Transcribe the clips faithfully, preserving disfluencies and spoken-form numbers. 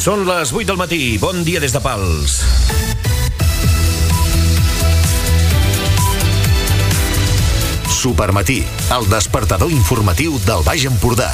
Són les vuit del matí. Bon dia des de Pals. Supermatí, el despertador informatiu del Baix Empordà.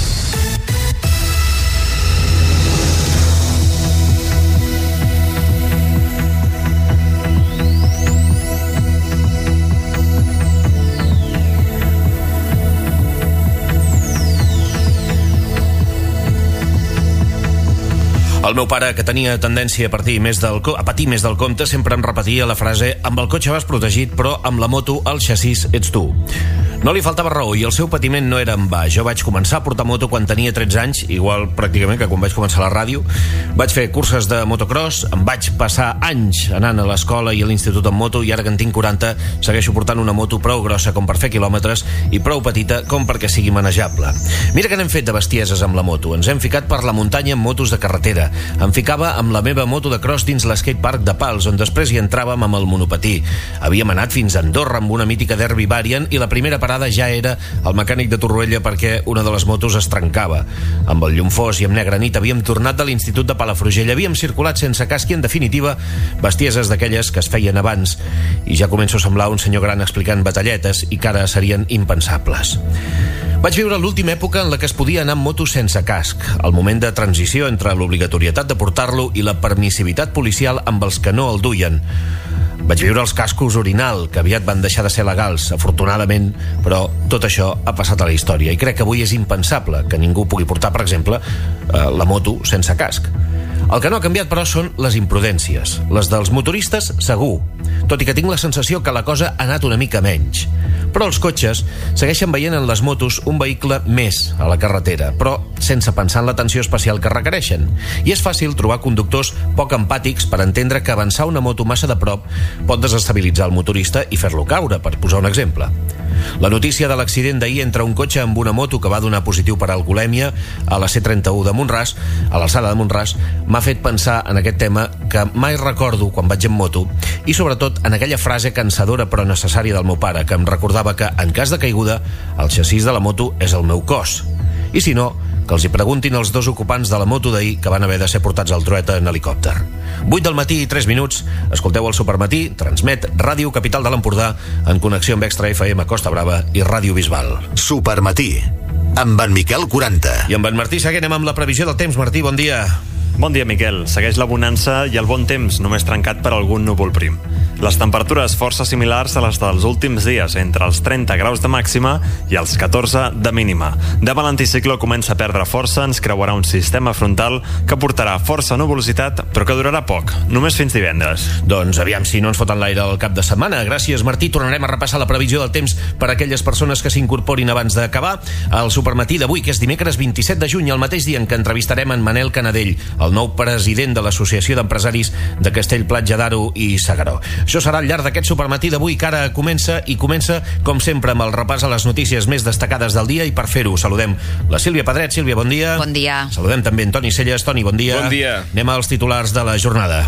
El meu pare, que tenia tendència a, partir més del, a patir més del compte, sempre em repetia la frase: amb el cotxe vas protegit, però amb la moto el xassís ets tu. No li faltava raó, i el seu patiment no era en va. Jo vaig començar a portar moto quan tenia tretze anys, igual pràcticament que quan vaig començar a la ràdio. Vaig fer curses de motocross, em vaig passar anys anant a l'escola i a l'institut amb moto, i ara que en tinc quaranta segueixo portant una moto prou grossa com per fer quilòmetres i prou petita com perquè sigui manejable. Mira que n'hem fet de bestieses amb la moto. Ens hem ficat per la muntanya amb motos de carretera. Em ficava amb la meva moto de cross dins l'skatepark de Pals, on després hi entràvem amb el monopatí. Havíem anat fins a Andorra amb una mítica Derby Variant, i la primera parada ja era el mecànic de Torroella perquè una de les motos es trencava. Amb el llum fos i amb negra nit havíem tornat de l'institut de Palafrugell. Havíem circulat sense casc i, en definitiva, bestieses d'aquelles que es feien abans. I ja començo a semblar un senyor gran explicant batalletes i que ara serien impensables. Vaig viure l'última època en la que es podia anar amb moto sense casc, el moment de transició entre l'obligatorietat de portar-lo i la permissivitat policial amb els que no el duien. Vaig viure els cascos orinal, que aviat van deixar de ser legals, afortunadament, però tot això ha passat a la història, i crec que avui és impensable que ningú pugui portar, per exemple, la moto sense casc. El que no ha canviat, però, són les imprudències. Les dels motoristes, segur, tot i que tinc la sensació que la cosa ha anat una mica menys. Però els cotxes segueixen veient en les motos un vehicle més a la carretera, però sense pensar en l'atenció especial que requereixen. I és fàcil trobar conductors poc empàtics per entendre que avançar una moto massa de prop pot desestabilitzar el motorista i fer-lo caure, per posar un exemple. La notícia de l'accident d'ahir entre un cotxe amb una moto que va donar positiu per alcoholèmia a la C trenta-u de Mont-ras, a l'alçada de Mont-ras, m'ha fet pensar en aquest tema que mai recordo quan vaig en moto, i sobretot en aquella frase cansadora però necessària del meu pare, que em recordava que, en cas de caiguda, el xassís de la moto és el meu cos. I si no, que els hi preguntin els dos ocupants de la moto d'ahir que van haver de ser portats al Trueta en helicòpter. vuit del matí i tres minuts, escolteu el Supermatí, transmet Ràdio Capital de l'Empordà en connexió amb Extra F M Costa Brava i Ràdio Bisbal. Supermatí, amb en Miquel quaranta. I amb en Martí Segué anem amb la previsió del temps. Martí, bon dia. Bon dia, Miquel. Segueix la bonança i el bon temps, només trencat per algun núvol prim. Les temperatures força similars a les dels últims dies, entre els trenta graus de màxima i els catorze de mínima. Demà l'anticicló comença a perdre força, ens creuarà un sistema frontal que portarà força nuvolositat, però que durarà poc, només fins divendres. Doncs aviam si no ens foten l'aire al cap de setmana. Gràcies, Martí. Tornarem a repassar la previsió del temps per a aquelles persones que s'incorporin abans d'acabar el Supermatí d'avui, que és dimecres vint-i-set de juny, el mateix dia en què entrevistarem en Manel Canadell, el nou president de l'Associació d'Empresaris de Castell-Platja d'Aro i S'Agaró. Això serà al llarg d'aquest Supermatí d'avui, que ara comença, i comença, com sempre, amb el repàs a les notícies més destacades del dia, i per fer-ho saludem la Sílvia Pedret. Sílvia, bon dia. Bon dia. Saludem també en Toni Celles. Toni, bon dia. Bon dia. Anem als titulars de la jornada.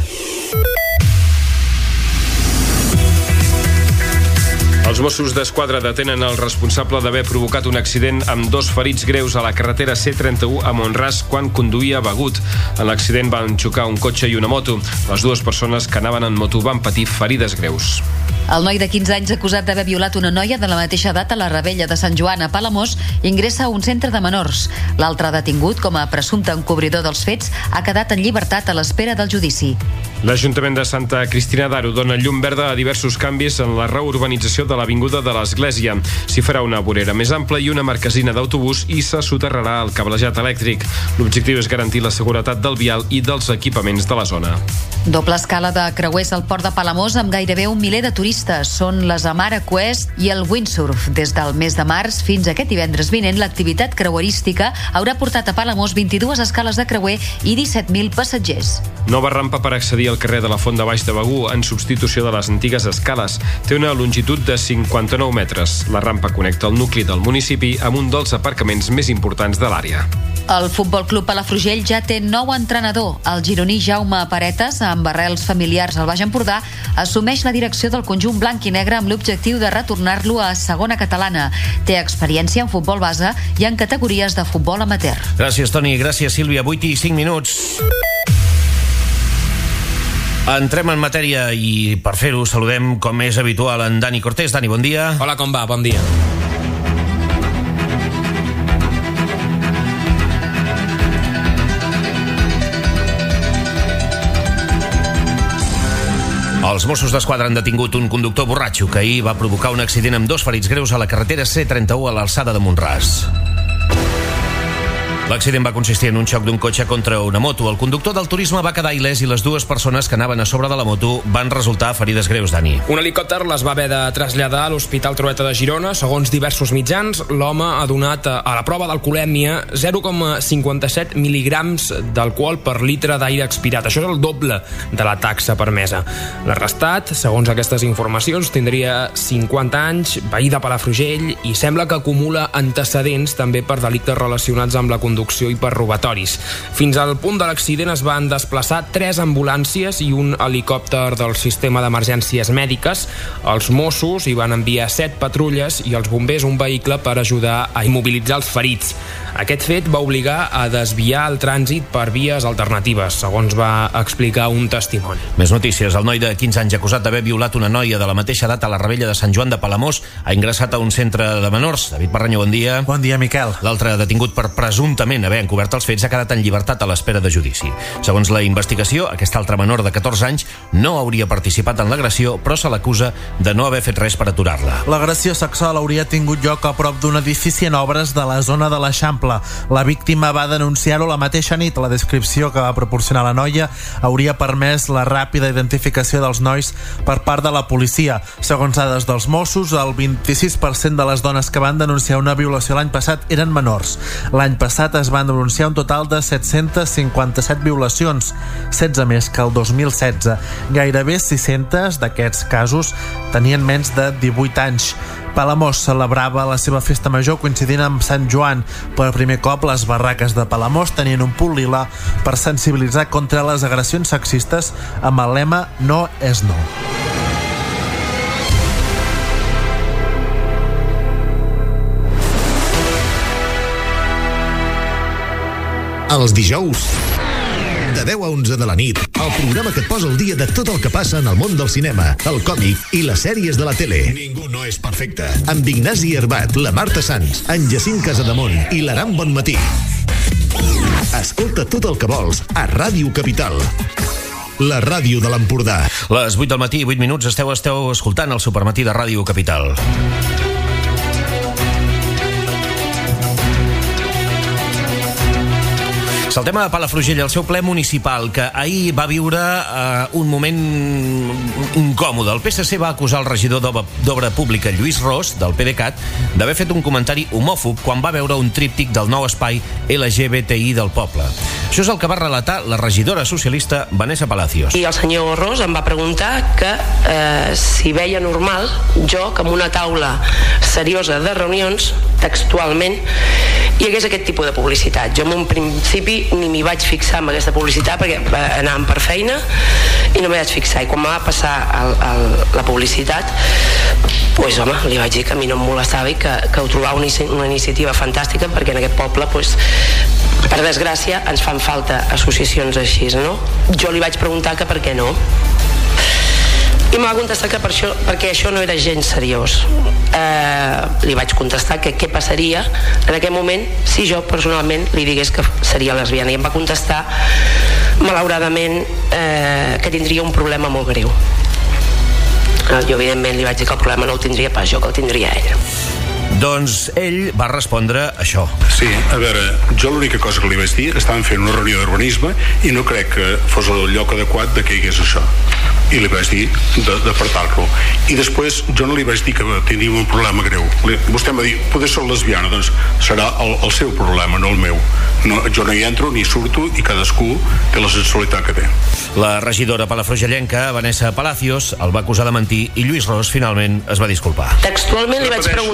Els Mossos d'Esquadra detenen el responsable d'haver provocat un accident amb dos ferits greus a la carretera C trenta-u a Mont-ras quan conduïa begut. En l'accident van xocar un cotxe i una moto. Les dues persones que anaven en moto van patir ferides greus. El noi de quinze anys acusat d'haver violat una noia de la mateixa edat a la Rebella de Sant Joan a Palamós ingressa a un centre de menors. L'altre detingut com a presumpte encobridor dels fets ha quedat en llibertat a l'espera del judici. L'Ajuntament de Santa Cristina d'Aro dona llum verda a diversos canvis en la reurbanització de l'Avinguda de l'Església. S'hi farà una vorera més ampla i una marquesina d'autobús i se soterrarà el cablejat elèctric. L'objectiu és garantir la seguretat del vial i dels equipaments de la zona. Doble escala de creuers al port de Palamós amb gairebé un miler de turistes. Són les Amara Quest i el Windsurf. Des del mes de març fins aquest divendres vinent, l'activitat creuerística haurà portat a Palamós vint-i-dues escales de creuer i disset mil passatgers. Nova rampa per accedir al carrer de la Font de Baix de Begur en substitució de les antigues escales. Té una longitud de cinquanta-nou metres. La rampa connecta el nucli del municipi amb un dels aparcaments més importants de l'àrea. El Futbol Club Palafrugell ja té nou entrenador. El gironí Jaume Paretes, amb arrels familiars al Baix Empordà, assumeix la direcció del conjunt blanc i negre amb l'objectiu de retornar-lo a segona catalana. Té experiència en futbol base i en categories de futbol amateur. Gràcies, Toni. Gràcies, Sílvia. vuit i cinc minuts. Entrem en matèria i per fer-ho saludem, com és habitual, en Dani Cortés. Dani, bon dia. Hola, com va? Bon dia. Els Mossos d'Esquadra han detingut un conductor borratxo que ahir va provocar un accident amb dos ferits greus a la carretera C trenta-u a l'alçada de Mont-ras. L'accident va consistir en un xoc d'un cotxe contra una moto. El conductor del turisme va quedar il·lès i les dues persones que anaven a sobre de la moto van resultar ferides greus, Dani. Un helicòpter les va haver de traslladar a l'Hospital Trueta de Girona. Segons diversos mitjans, l'home ha donat a la prova d'alcoholèmia zero coma cinquanta-set mil·ligrams d'alcohol per litre d'aire expirat. Això és el doble de la taxa permesa. L'arrestat, segons aquestes informacions, tindria cinquanta anys, veí de Palafrugell, i sembla que acumula antecedents també per delictes relacionats amb la conducció i per robatoris. Fins al punt de l'accident es van desplaçar tres ambulàncies i un helicòpter del sistema d'emergències mèdiques. Els Mossos hi van enviar set patrulles i els bombers un vehicle per ajudar a immobilitzar els ferits. Aquest fet va obligar a desviar el trànsit per vies alternatives, segons va explicar un testimoni. Més notícies. El noi de quinze anys acusat d'haver violat una noia de la mateixa edat a la Rebella de Sant Joan de Palamós ha ingressat a un centre de menors. David Parreño, bon dia. Bon dia, Miquel. L'altre, detingut per presumptament haver encobert els fets, ha quedat en llibertat a l'espera de judici. Segons la investigació, aquest altre menor de catorze anys no hauria participat en l'agressió, però se l'acusa de no haver fet res per aturar-la. L'agressió sexual hauria tingut lloc a prop d'un edifici en obres de la zona de l'Eixample. La víctima va denunciar-ho la mateixa nit. La descripció que va proporcionar la noia hauria permès la ràpida identificació dels nois per part de la policia. Segons dades dels Mossos, el vint-i-sis per cent de les dones que van denunciar una violació l'any passat eren menors. L'any passat es van denunciar un total de set-cents cinquanta-set violacions, setze més que el dos mil setze. Gairebé sis-cents d'aquests casos tenien menys de divuit anys. Palamós celebrava la seva festa major coincidint amb Sant Joan. Per primer cop, les barraques de Palamós tenien un punt lila per sensibilitzar contra les agressions sexistes amb el lema No és no. Els dijous, de deu a onze de la nit, el programa que et posa el dia de tot el que passa en el món del cinema, el còmic i les sèries de la tele. Ningú no és perfecte. Amb Ignasi Herbat, la Marta Sans, en Jacint Casademont i l'Aram Bonmatí. Escolta tot el que vols a Ràdio Capital, la ràdio de l'Empordà. Les vuit del matí i vuit minuts esteu, esteu escoltant el Supermatí de Ràdio Capital. Saltem a Palafrugell, el seu ple municipal, que ahir va viure eh, un moment incòmode. El P S C va acusar el regidor d'Obra Pública, Lluís Ros, del PDeCAT, d'haver fet un comentari homòfob quan va veure un tríptic del nou espai L G B T I del poble. Això és el que va relatar la regidora socialista Vanessa Palacios. I el senyor Ros em va preguntar que eh, si veia normal jo, que en una taula seriosa de reunions, textualment, hi hagués aquest tipus de publicitat. Jo en un principi ni m'hi vaig fixar amb aquesta publicitat perquè anàvem per feina i no m'hi vaig fixar, i quan me va passar el, el, la publicitat, pues, home, li vaig dir que a mi no em molestava i que, que ho trobava una, una iniciativa fantàstica, perquè en aquest poble, pues, per desgràcia, ens fan falta associacions així, no? Jo li vaig preguntar que per què no, i em va contestar que per això, perquè això no era gens seriós. Eh, li vaig contestar que què passaria en aquell moment si jo personalment li digués que seria lesbiana, i em va contestar malauradament eh, que tindria un problema molt greu. Eh, jo evidentment li vaig dir que el problema no el tindria pas jo, que el tindria ell. Doncs ell va respondre això. Sí, a veure, jo l'única cosa que li vaig dir, que estàvem fent una reunió d'urbanisme i no crec que fos el lloc adequat de que hi hagués això. I li vaig dir d'apartar-lo. I després jo no li vaig dir que tindríem un problema greu. Vostè m'ha dit, poder ser lesbiana, doncs serà el, el seu problema, no el meu. No, jo no hi entro ni surto i cadascú té la sexualitat que té. La regidora palafrugellenca, Vanessa Palacios, el va acusar de mentir i Lluís Ros finalment es va disculpar. Textualment li vaig preguntar què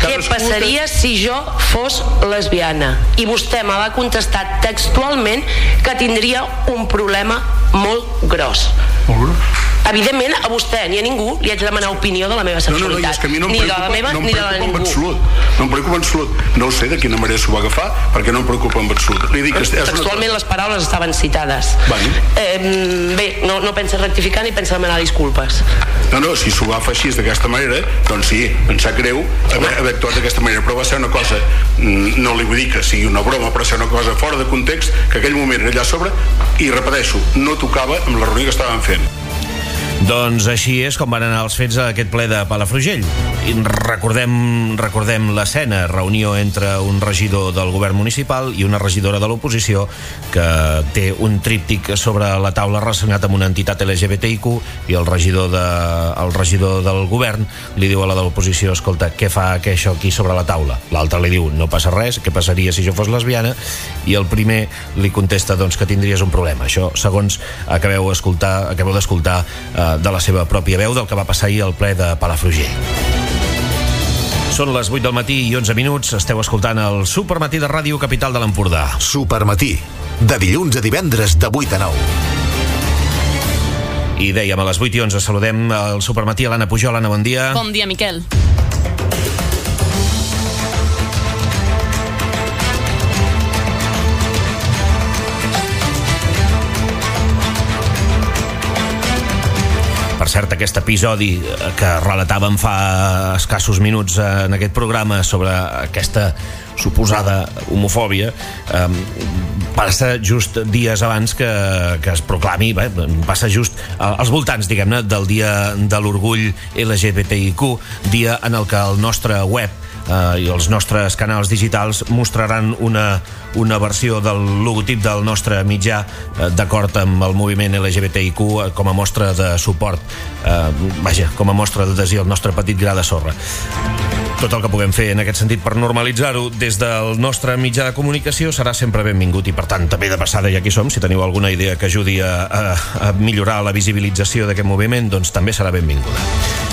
què passaria si jo fos lesbiana. I vostè me va contestar textualment que tindria un problema molt gros. Molt gros? Evidentment, a vostè ni a ningú li haig de demanar opinió de la meva sexualitat. No, no, no, és que a mi no em ni preocupa, de la meva no em ni de la de ningú. Absolut. No em preocupa en absolut. No ho sé de quina manera s'ho va agafar, perquè no em preocupa en absolut. Li dic que és textualment les paraules estaven citades. Bueno. Eh, bé, no, no pensa rectificar ni pensa demanar disculpes. No, no, si s'ho va fer així d'aquesta manera, doncs sí, em sap greu haver, haver actuat d'aquesta manera, però va ser una cosa, no li vull dir que sigui una broma, però va ser una cosa fora de context, que aquell moment era allà a sobre, i repeteixo, no tocava amb la reunió que estàvem fent. Doncs així és com van anar els fets a aquest ple de Palafrugell. I recordem, recordem l'escena, reunió entre un regidor del govern municipal i una regidora de l'oposició que té un tríptic sobre la taula relacionat amb una entitat L G B T I Q, i el regidor, de, el regidor del govern li diu a la de l'oposició: escolta, què fa això aquí sobre la taula? L'altre li diu: no passa res, què passaria si jo fos lesbiana? I el primer li contesta doncs, que tindries un problema. Això segons acabeu, escoltar, acabeu d'escoltar eh, de la seva pròpia veu del que va passar ahir al ple de Palafrugell. Són les vuit del matí i onze minuts. Esteu escoltant el Supermatí de Ràdio Capital de l'Empordà. Supermatí, de dilluns a divendres de vuit a nou. I dèiem, a les vuit i onze saludem al Supermatí a l'Anna Pujol. Anna, bon dia. Bon dia, Miquel. Per cert, aquest episodi que relatàvem fa escassos minuts en aquest programa sobre aquesta suposada homofòbia eh, passa just dies abans que, que es proclami, bé, passa just als voltants, diguem-ne, del dia de l'orgull L G B T I Q, dia en el que el nostre web eh, i els nostres canals digitals mostraran una, una versió del logotip del nostre mitjà eh, d'acord amb el moviment L G B T I Q eh, com a mostra de suport, eh, vaja, com a mostra d'adhesió al nostre petit gra de sorra. Tot el que puguem fer en aquest sentit per normalitzar-ho des del nostre mitjà de comunicació serà sempre benvingut, i per tant també de passada, ja que hi som, si teniu alguna idea que ajudi a, a, a millorar la visibilització d'aquest moviment, doncs també serà benvinguda.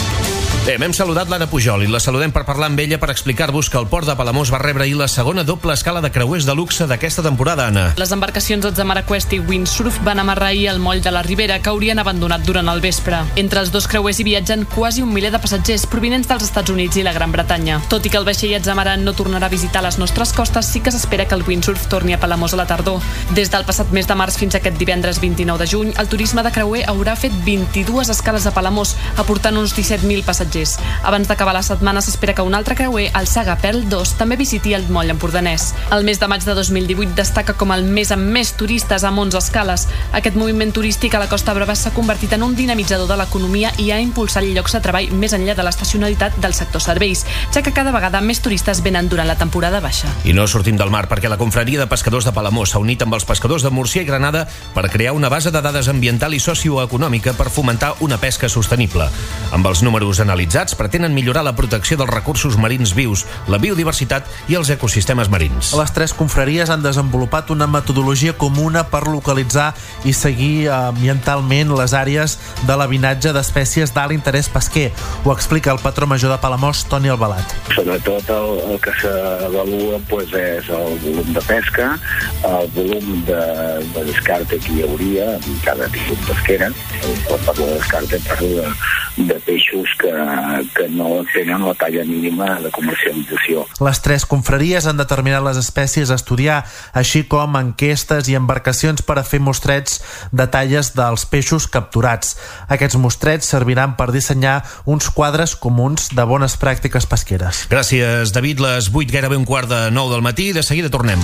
Bé, m'hem saludat l'Anna Pujol i la saludem per parlar amb ella per explicar-vos que el port de Palamós va rebre ahir la segona doble escala de creuers de luxe d'aquesta temporada, Anna. Les embarcacions Atzamara Quest i Windsurf van amarrar ahir al moll de la Ribera, que haurien abandonat durant el vespre. Entre els dos creuers hi viatgen quasi un miler de passatgers provinents dels Estats Units i la Gran Bretanya. Tot i que el vaixell Atzamara no tornarà a visitar les nostres costes, sí que s'espera que el Windsurf torni a Palamós a la tardor. Des del passat mes de març fins a aquest divendres vint-i-nou de juny, el turisme de creuer haurà fet vint-i-dues escales a Palamós, aportant uns disset mil passatgers. Abans d'acabar la setmana s'espera que un altre creuer, el Saga Pearl dos, també visiti el moll empordanès. El mes de maig de dos mil divuit destaca com el mes amb més turistes amb onze escales. Aquest moviment turístic a la Costa Brava s'ha convertit en un dinamitzador de l'economia i ha impulsat llocs de treball més enllà de l'estacionalitat del sector serveis, ja que cada vegada més turistes venen durant la temporada baixa. I no sortim del mar perquè la confraria de pescadors de Palamós s'ha unit amb els pescadors de Múrcia i Granada per crear una base de dades ambiental i socioeconòmica per fomentar una pesca sostenible. Amb els números analitzats, pretenen millorar la protecció dels recursos marins vius, la biodiversitat i els ecosistemes marins. Les tres confraries han desenvolupat una metodologia comuna per localitzar i seguir ambientalment les àrees de l'abinatge d'espècies d'alt interès pesquer. Ho explica el patró major de Palamós, Toni Albalat. Sobretot el, el que s'avalua pues, és el volum de pesca, el volum de, de descarte que hi hauria en cada tipus pesquera. Per parlar de descarte parlo de, de peixos que, que no tenen la talla mínima de comercialització. Les tres confraries han determinat les espècies a estudiar, així com enquestes i embarcacions per a fer mostrets de talles dels peixos capturats. Aquests mostrets serviran per dissenyar uns quadres comuns de bones pràctiques pesqueres. Gràcies, David. Les vuit, gairebé un quart de nou del matí. De seguida tornem.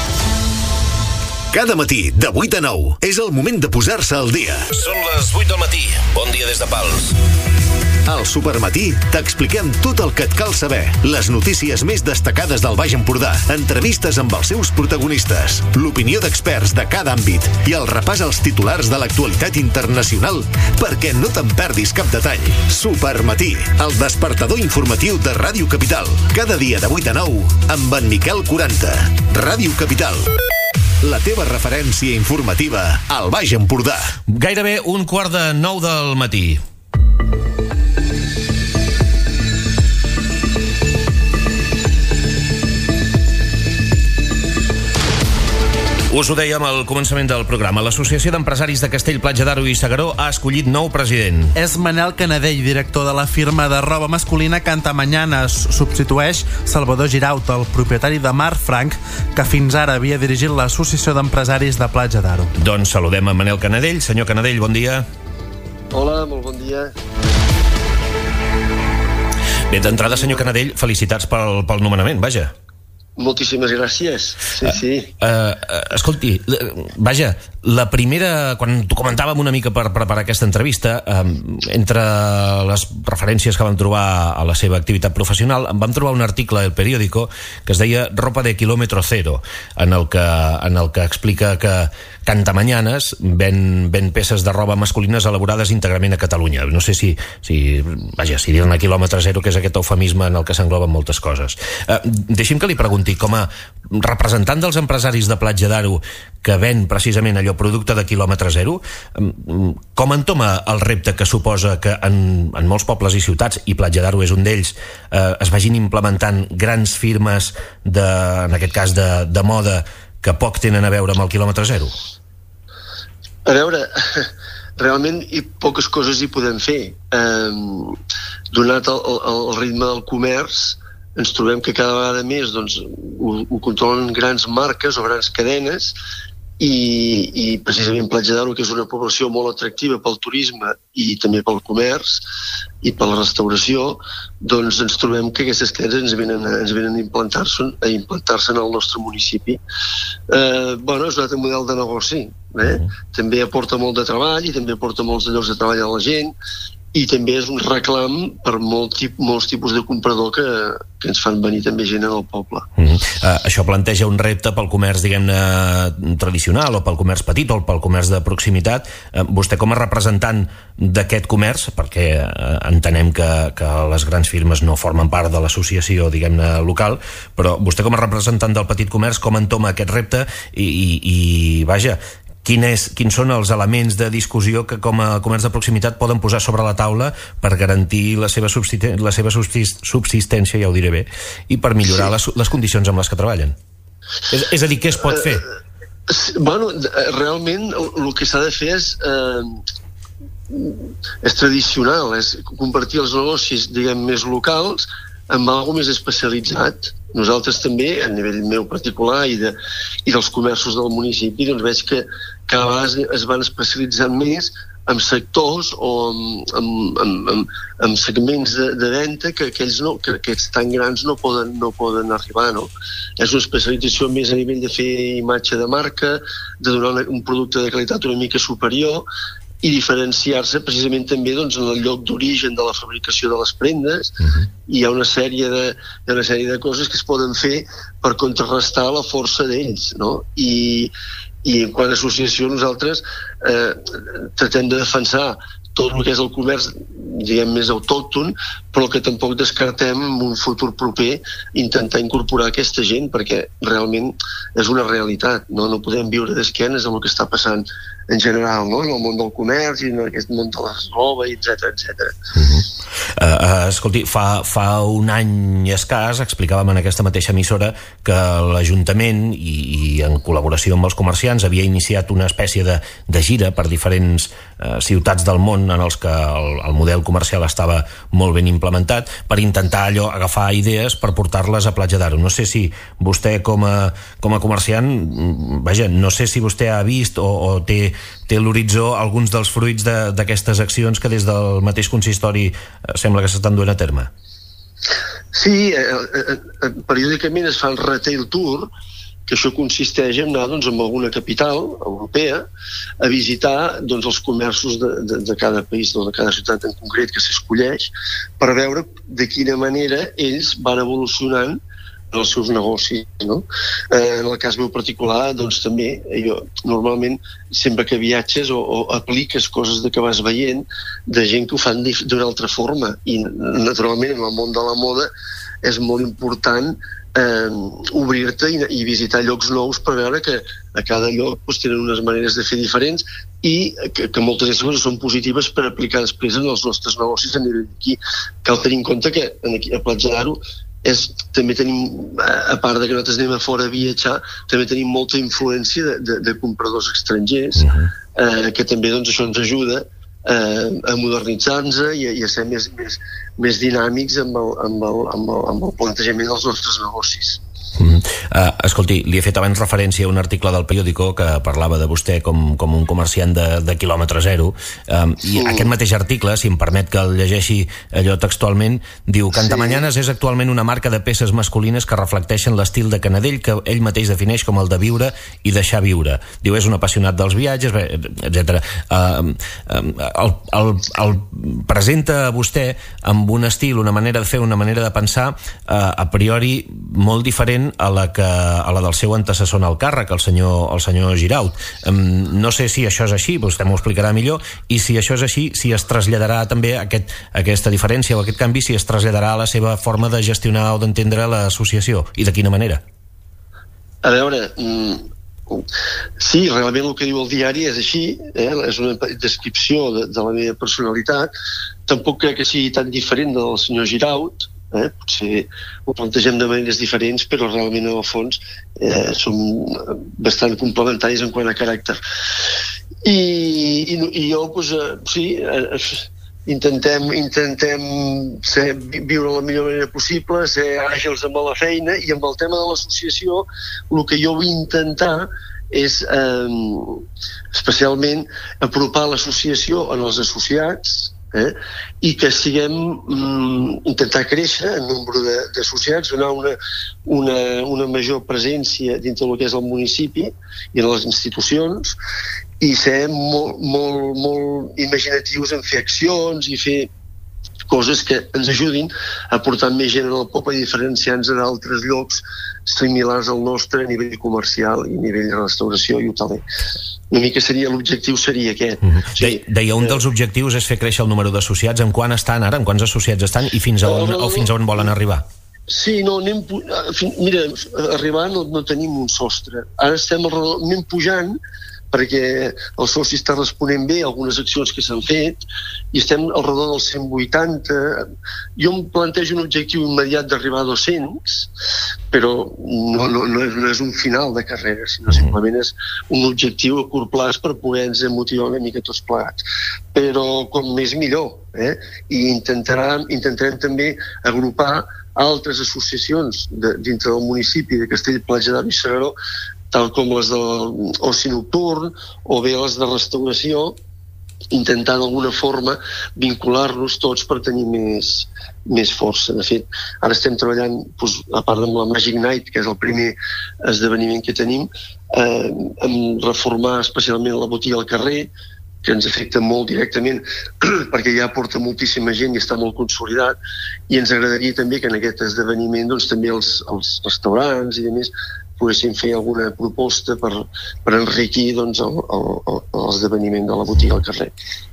Cada matí, de vuit a nou, és el moment de posar-se al dia. Són les vuit del matí. Bon dia des de Pals. Al Supermatí t'expliquem tot el que et cal saber. Les notícies més destacades del Baix Empordà, entrevistes amb els seus protagonistes, l'opinió d'experts de cada àmbit i el repàs als titulars de l'actualitat internacional perquè no te'n perdis cap detall. Supermatí, el despertador informatiu de Ràdio Capital. Cada dia de vuit a nou amb en Miquel quaranta. Ràdio Capital, la teva referència informativa al Baix Empordà. Gairebé un quart de nou del matí. Us ho dèiem al començament del programa. L'Associació d'Empresaris de Castell, Platja d'Aro i S'Agaró ha escollit nou president. És Manel Canadell, director de la firma de roba masculina Cantamañanes. Substitueix Salvador Giraut, el propietari de Mar Frank, que fins ara havia dirigit l'Associació d'Empresaris de Platja d'Aro. Doncs saludem a Manel Canadell. Senyor Canadell, bon dia. Hola, molt bon dia. Bé, d'entrada, senyor Canadell, felicitats pel, pel nomenament, vaja. Moltíssimes gràcies. Sí, sí. Uh, uh, escolti, vaja, la primera, quan t'ho comentàvem una mica per preparar aquesta entrevista, um, entre les referències que vam trobar a la seva activitat professional, vam trobar un article del periòdico que es deia Ropa de quilòmetro cero, en el que, en el que explica que Cantamañanes ven, ven peces de roba masculines elaborades íntegrament a Catalunya. No sé si, si vaja, si dir-ne quilòmetre zero, que és aquest eufemisme en el que s'engloben moltes coses. Uh, deixi'm que li pregunti, com a representant dels empresaris de Platja d'Aro que ven precisament allò producte de quilòmetre zero, com entoma el repte que suposa que en, en molts pobles i ciutats, i Platja d'Aro és un d'ells, eh, es vagin implementant grans firmes, de, en aquest cas de, de moda, que poc tenen a veure amb el quilòmetre zero? A veure, realment i poques coses hi podem fer. Eh, donat el, el, el ritme del comerç, ens trobem que cada vegada més doncs, ho, ho controlen grans marques o grans cadenes i, i precisament Platja d'Aro, que és una població molt atractiva pel turisme i també pel comerç i per la restauració, doncs ens trobem que aquestes cadenes ens venen, ens venen a implantar-se a implantar-se en el nostre municipi. Eh, bueno, és un altre model de negoci. Eh? També aporta molt de treball i també aporta molts de llocs de treball a la gent, i també és un reclam per molt tip, molts tipus de comprador que, que ens fan venir també gent al poble. Mm -hmm. uh, això planteja un repte pel comerç, diguem-ne, tradicional, o pel comerç petit, o pel comerç de proximitat. Uh, vostè, com a representant d'aquest comerç, perquè uh, entenem que, que les grans firmes no formen part de l'associació, diguem-ne, local, però vostè, com a representant del petit comerç, com entoma aquest repte i, i, i vaja, Quin és, quins són els elements de discussió que com a comerç de proximitat poden posar sobre la taula per garantir la seva, subsisten la seva subsistència, ja ho diré bé, i per millorar les, les condicions amb les que treballen? És, és a dir, què es pot fer? Uh, bueno, realment el que s'ha de fer és uh, és tradicional, és convertir els negocis, diguem, més locals en alguna més especialitzat. Nosaltres també, a nivell meu particular i, de, i dels comerços del municipi, doncs veig que cada vegada es van especialitzant més en sectors o en, en, en, en, en segments de, de venda que aquells, no, que aquests tan grans no poden, no poden arribar. No? És una especialització més a nivell de fer imatge de marca, de donar un producte de qualitat una mica superior, i diferenciar-se precisament també doncs, en el lloc d'origen de la fabricació de les prendes. Uh-huh. Hi ha una sèrie de, hi ha una sèrie de coses que es poden fer per contrarrestar la força d'ells, no? I, i en quant a associació nosaltres eh, tratem de defensar tot el que és el comerç, diguem, més autòcton, però que tampoc descartem en un futur proper intentar incorporar aquesta gent, perquè realment és una realitat, no, no podem viure d'esquenes amb el que està passant en general, no? En el món del comerç i en aquest món de la roba, etcètera, etcètera. Uh-huh. Uh, uh, escolti, fa, fa un any escàs explicàvem en aquesta mateixa emissora que l'Ajuntament i, i en col·laboració amb els comerciants havia iniciat una espècie de, de gira per diferents uh, ciutats del món en els que el, el model comercial estava molt ben implementat, per intentar allò agafar idees per portar-les a Platja d'Aro. No sé si vostè com a, com a comerciant, vaja, no sé si vostè ha vist o, o té té l'horitzó alguns dels fruits d'aquestes accions que des del mateix consistori eh, sembla que s'estan duent a terme. Sí, eh, eh, periòdicament es fa el retail tour, que això consisteix en anar doncs, en alguna capital europea a visitar doncs, els comerços de, de, de cada país o de cada ciutat en concret que s'escolleix per veure de quina manera ells van evolucionant els seus negocis, no? Eh, en el cas meu particular, doncs també, jo normalment, sempre que viatges o, o apliques coses de que vas veient, de gent que ho fan d'una altra forma, i naturalment en el món de la moda és molt important eh, obrir-te i, i visitar llocs nous per veure que a cada lloc doncs, tenen unes maneres de fer diferents i que, que moltes coses són positives per aplicar després en els nostres negocis a nivell d'aquí. Cal tenir en compte que aquí a Platja d'Aro és, també tenim, a part de que nosaltres anem a fora a viatjar, també tenim molta influència de, de, de compradors estrangers, uh-huh. eh, que també doncs, això ens ajuda eh, a modernitzar-nos i, i a ser més, més, més dinàmics amb el, amb, el, amb, el, amb el plantejament dels nostres negocis. Mm. Uh, escolti, li he fet abans referència a un article del Periódico que parlava de vostè com, com un comerciant de, de quilòmetre zero, um, i mm. aquest mateix article, si em permet que el llegeixi allò textualment, diu: Cantamañanes sí. és actualment una marca de peces masculines que reflecteixen l'estil de Canadell que ell mateix defineix com el de viure i deixar viure. Diu, és un apassionat dels viatges, etcètera. Uh, um, el, el, el presenta a vostè amb un estil, una manera de fer, una manera de pensar uh, a priori molt diferent a la, que, a la del seu antecessor en el càrrec, el senyor, el senyor Giraut. Um, no sé si això és així, vostè m'ho explicarà millor, i si això és així, si es traslladarà també aquest, aquesta diferència o aquest canvi, si es traslladarà a la seva forma de gestionar o d'entendre l'associació, i de quina manera? A veure, mm, sí, realment el que diu el diari és així, eh? És una descripció de, de la meva personalitat. Tampoc crec que sigui tan diferent del senyor Giraut, Eh? potser ho plantegem de maneres diferents, però realment en el fons eh, som bastant complementaris en quant a caràcter. I, i, i jo doncs, eh, sí, eh, intentem, intentem ser, viure la millor manera possible, ser àgils amb la feina, i amb el tema de l'associació el que jo vull intentar és eh, especialment apropar l'associació en els associats, Eh? i que siguem mm, intentar créixer en nombre d'associats, donar una, una, una major presència dintre del que és el municipi i en les institucions, i ser molt, molt, molt imaginatius en fer accions i fer coses que ens ajudin a portar més gent al poble i diferenciar-nos d'altres llocs similars al nostre a nivell comercial i a nivell de restauració i hoteler. Una mica seria, l'objectiu seria aquest. Mm-hmm. O sigui, deia, un dels objectius és fer créixer el número d'associats. En quant estan ara? En quants associats estan i fins a on, o fins a on volen arribar? Sí, no, anem... Mira, arribar no, no tenim un sostre. Ara estem anem pujant perquè el soci està responent bé a algunes accions que s'han fet i estem al redor dels cent vuitanta. Jo em plantejo un objectiu immediat d'arribar a dos-cents, però no, no, no, és, no és un final de carrera, sinó simplement és un objectiu a curt plaç per poder-nos motivar una mica tots plegats. Però com més millor, eh? I intentarem, intentarem també agrupar altres associacions de, dintre del municipi de Castell, Platja d'Aro i S'Agaró, tal com les de l'oci nocturn o bé les de restauració, intentar d'alguna forma vincular-nos tots per tenir més, més força. De fet, ara estem treballant, doncs, a part amb la Magic Night, que és el primer esdeveniment que tenim, eh, en reformar especialment la botiga al carrer, que ens afecta molt directament perquè ja porta moltíssima gent i està molt consolidat, i ens agradaria també que en aquest esdeveniment doncs, també els, els restaurants i demés poguessin fer alguna proposta per, per enriquir doncs, l'esdeveniment de la botiga al carrer.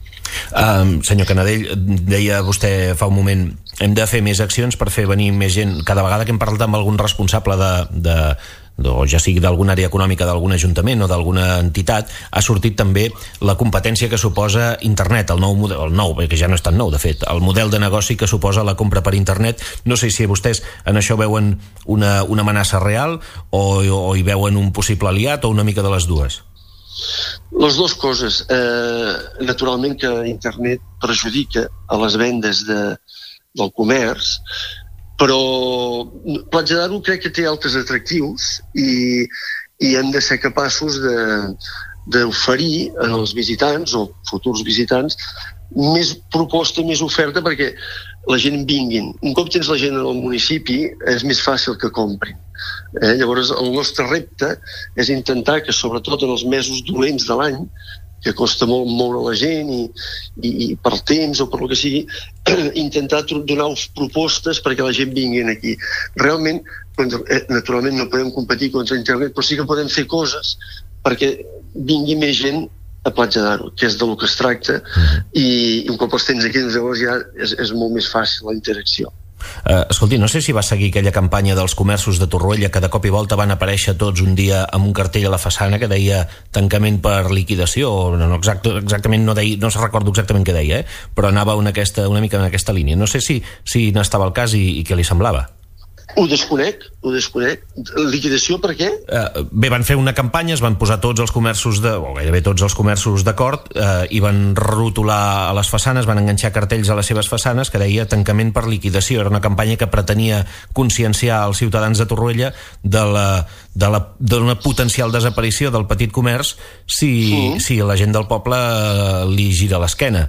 Uh, senyor Canadell, deia vostè fa un moment, hem de fer més accions per fer venir més gent. Cada vegada que hem parlat amb algun responsable de, de, de o ja sigui d'alguna àrea econòmica d'algun ajuntament o d'alguna entitat, ha sortit també la competència que suposa internet, el nou model, el nou, que ja no és tan nou, de fet, el model de negoci que suposa la compra per internet. No sé si vostès en això veuen una, una amenaça real o, o hi veuen un possible aliat o una mica de les dues. Les dues coses. Eh, naturalment que internet perjudica a les vendes de, del comerç, però Platja d'Aro crec que té altres atractius i, i hem de ser capaços de, d'oferir als visitants o futurs visitants més proposta, més oferta perquè la gent vinguin. Un cop tens la gent al municipi és més fàcil que comprin. Eh? Llavors el nostre repte és intentar que sobretot en els mesos dolents de l'any, que costa molt moure la gent i, i, i per temps o per lo que sigui, intentar donar propostes perquè la gent vingui aquí. Realment, naturalment no podem competir contra internet, però sí que podem fer coses perquè vingui més gent a Platja d'Aro, que és del que es tracta, i un cop els tens aquí, llavors ja és, és molt més fàcil la interacció. Uh, escolti, no sé si va seguir aquella campanya dels comerços de Torroella que de cop i volta van aparèixer tots un dia amb un cartell a la façana que deia tancament per liquidació, no, no, exact, exactament no, deia, no se recordo exactament què deia, eh? Però anava una, aquesta, una mica en aquesta línia. No sé si, si n'estava el cas i, i què li semblava. Ho desconec, ho desconec. Liquidació per què? Uh, bé, van fer una campanya, es van posar tots els comerços, de, o gairebé tots els comerços d'acord, uh, i van rotular a les façanes, van enganxar cartells a les seves façanes que deia tancament per liquidació. Era una campanya que pretenia conscienciar els ciutadans de Torroella de la, de la, d'una potencial desaparició del petit comerç si, mm. si la gent del poble uh, li gira l'esquena.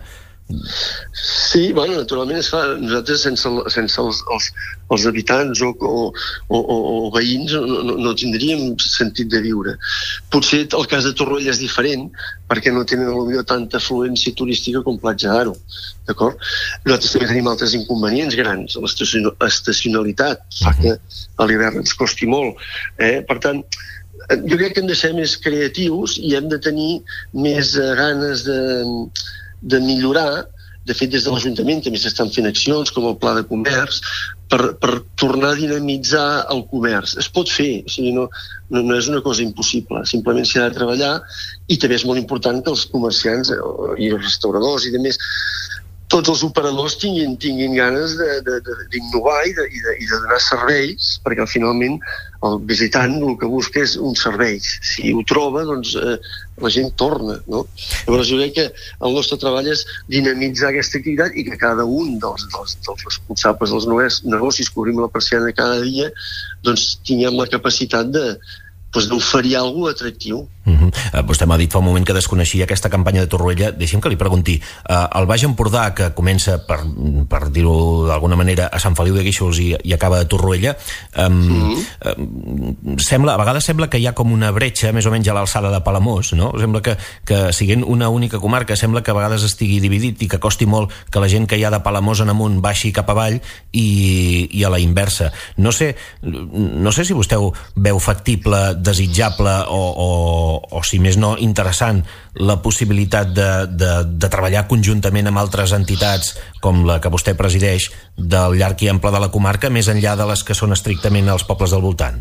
Sí, bueno, naturalment es fa. Nosaltres sense, sense els, els, els habitants o, o, o, o veïns no, no, no tindríem sentit de viure. Potser el cas de Torroella és diferent perquè no tenen potser tanta afluència turística com Platja d'Aro, d'acord? Nosaltres també tenim altres inconvenients grans. L'estacionalitat fa que a l'hivern ens costi molt, eh? Per tant, jo crec que hem de ser més creatius i hem de tenir més ganes de de millorar. De fet, des de l'Ajuntament també s'estan fent accions com el Pla de Comerç per, per tornar a dinamitzar el comerç. Es pot fer, o sigui, no, no, no és una cosa impossible, simplement s'ha de treballar, i també és molt important que els comerciants i els restauradors i de més, tots els operadors tinguin, tinguin ganes d'innovar i, de, i, de, i de donar serveis, perquè finalment el visitant el que busca és un servei. Si ho troba, doncs eh, la gent torna, no? Llavors jo crec que el nostre treball és dinamitzar aquesta activitat i que cada un dels, dels, dels responsables dels negocis que obrim la persiana cada dia doncs tinguem la capacitat de doncs d'oferir alguna cosa atractiu. Uh-huh. Uh, vostè m'ha dit fa un moment que desconeixia aquesta campanya de Torroella. Deixi'm que li pregunti, uh, el Baix Empordà, que comença, per, per dir-ho d'alguna manera, a Sant Feliu de Guíxols i, i acaba a Torroella, um, uh-huh. uh, sembla, a vegades sembla que hi ha com una bretxa més o menys a l'alçada de Palamós, no? Sembla que, que siguent una única comarca, sembla que a vegades estigui dividit i que costi molt que la gent que hi ha de Palamós en amunt baixi cap avall i, i a la inversa. No sé, no sé si vostè ho veu factible, desitjable o, o, o si més no interessant la possibilitat de, de, de treballar conjuntament amb altres entitats com la que vostè presideix del llarg i ample de la comarca, més enllà de les que són estrictament els pobles del voltant.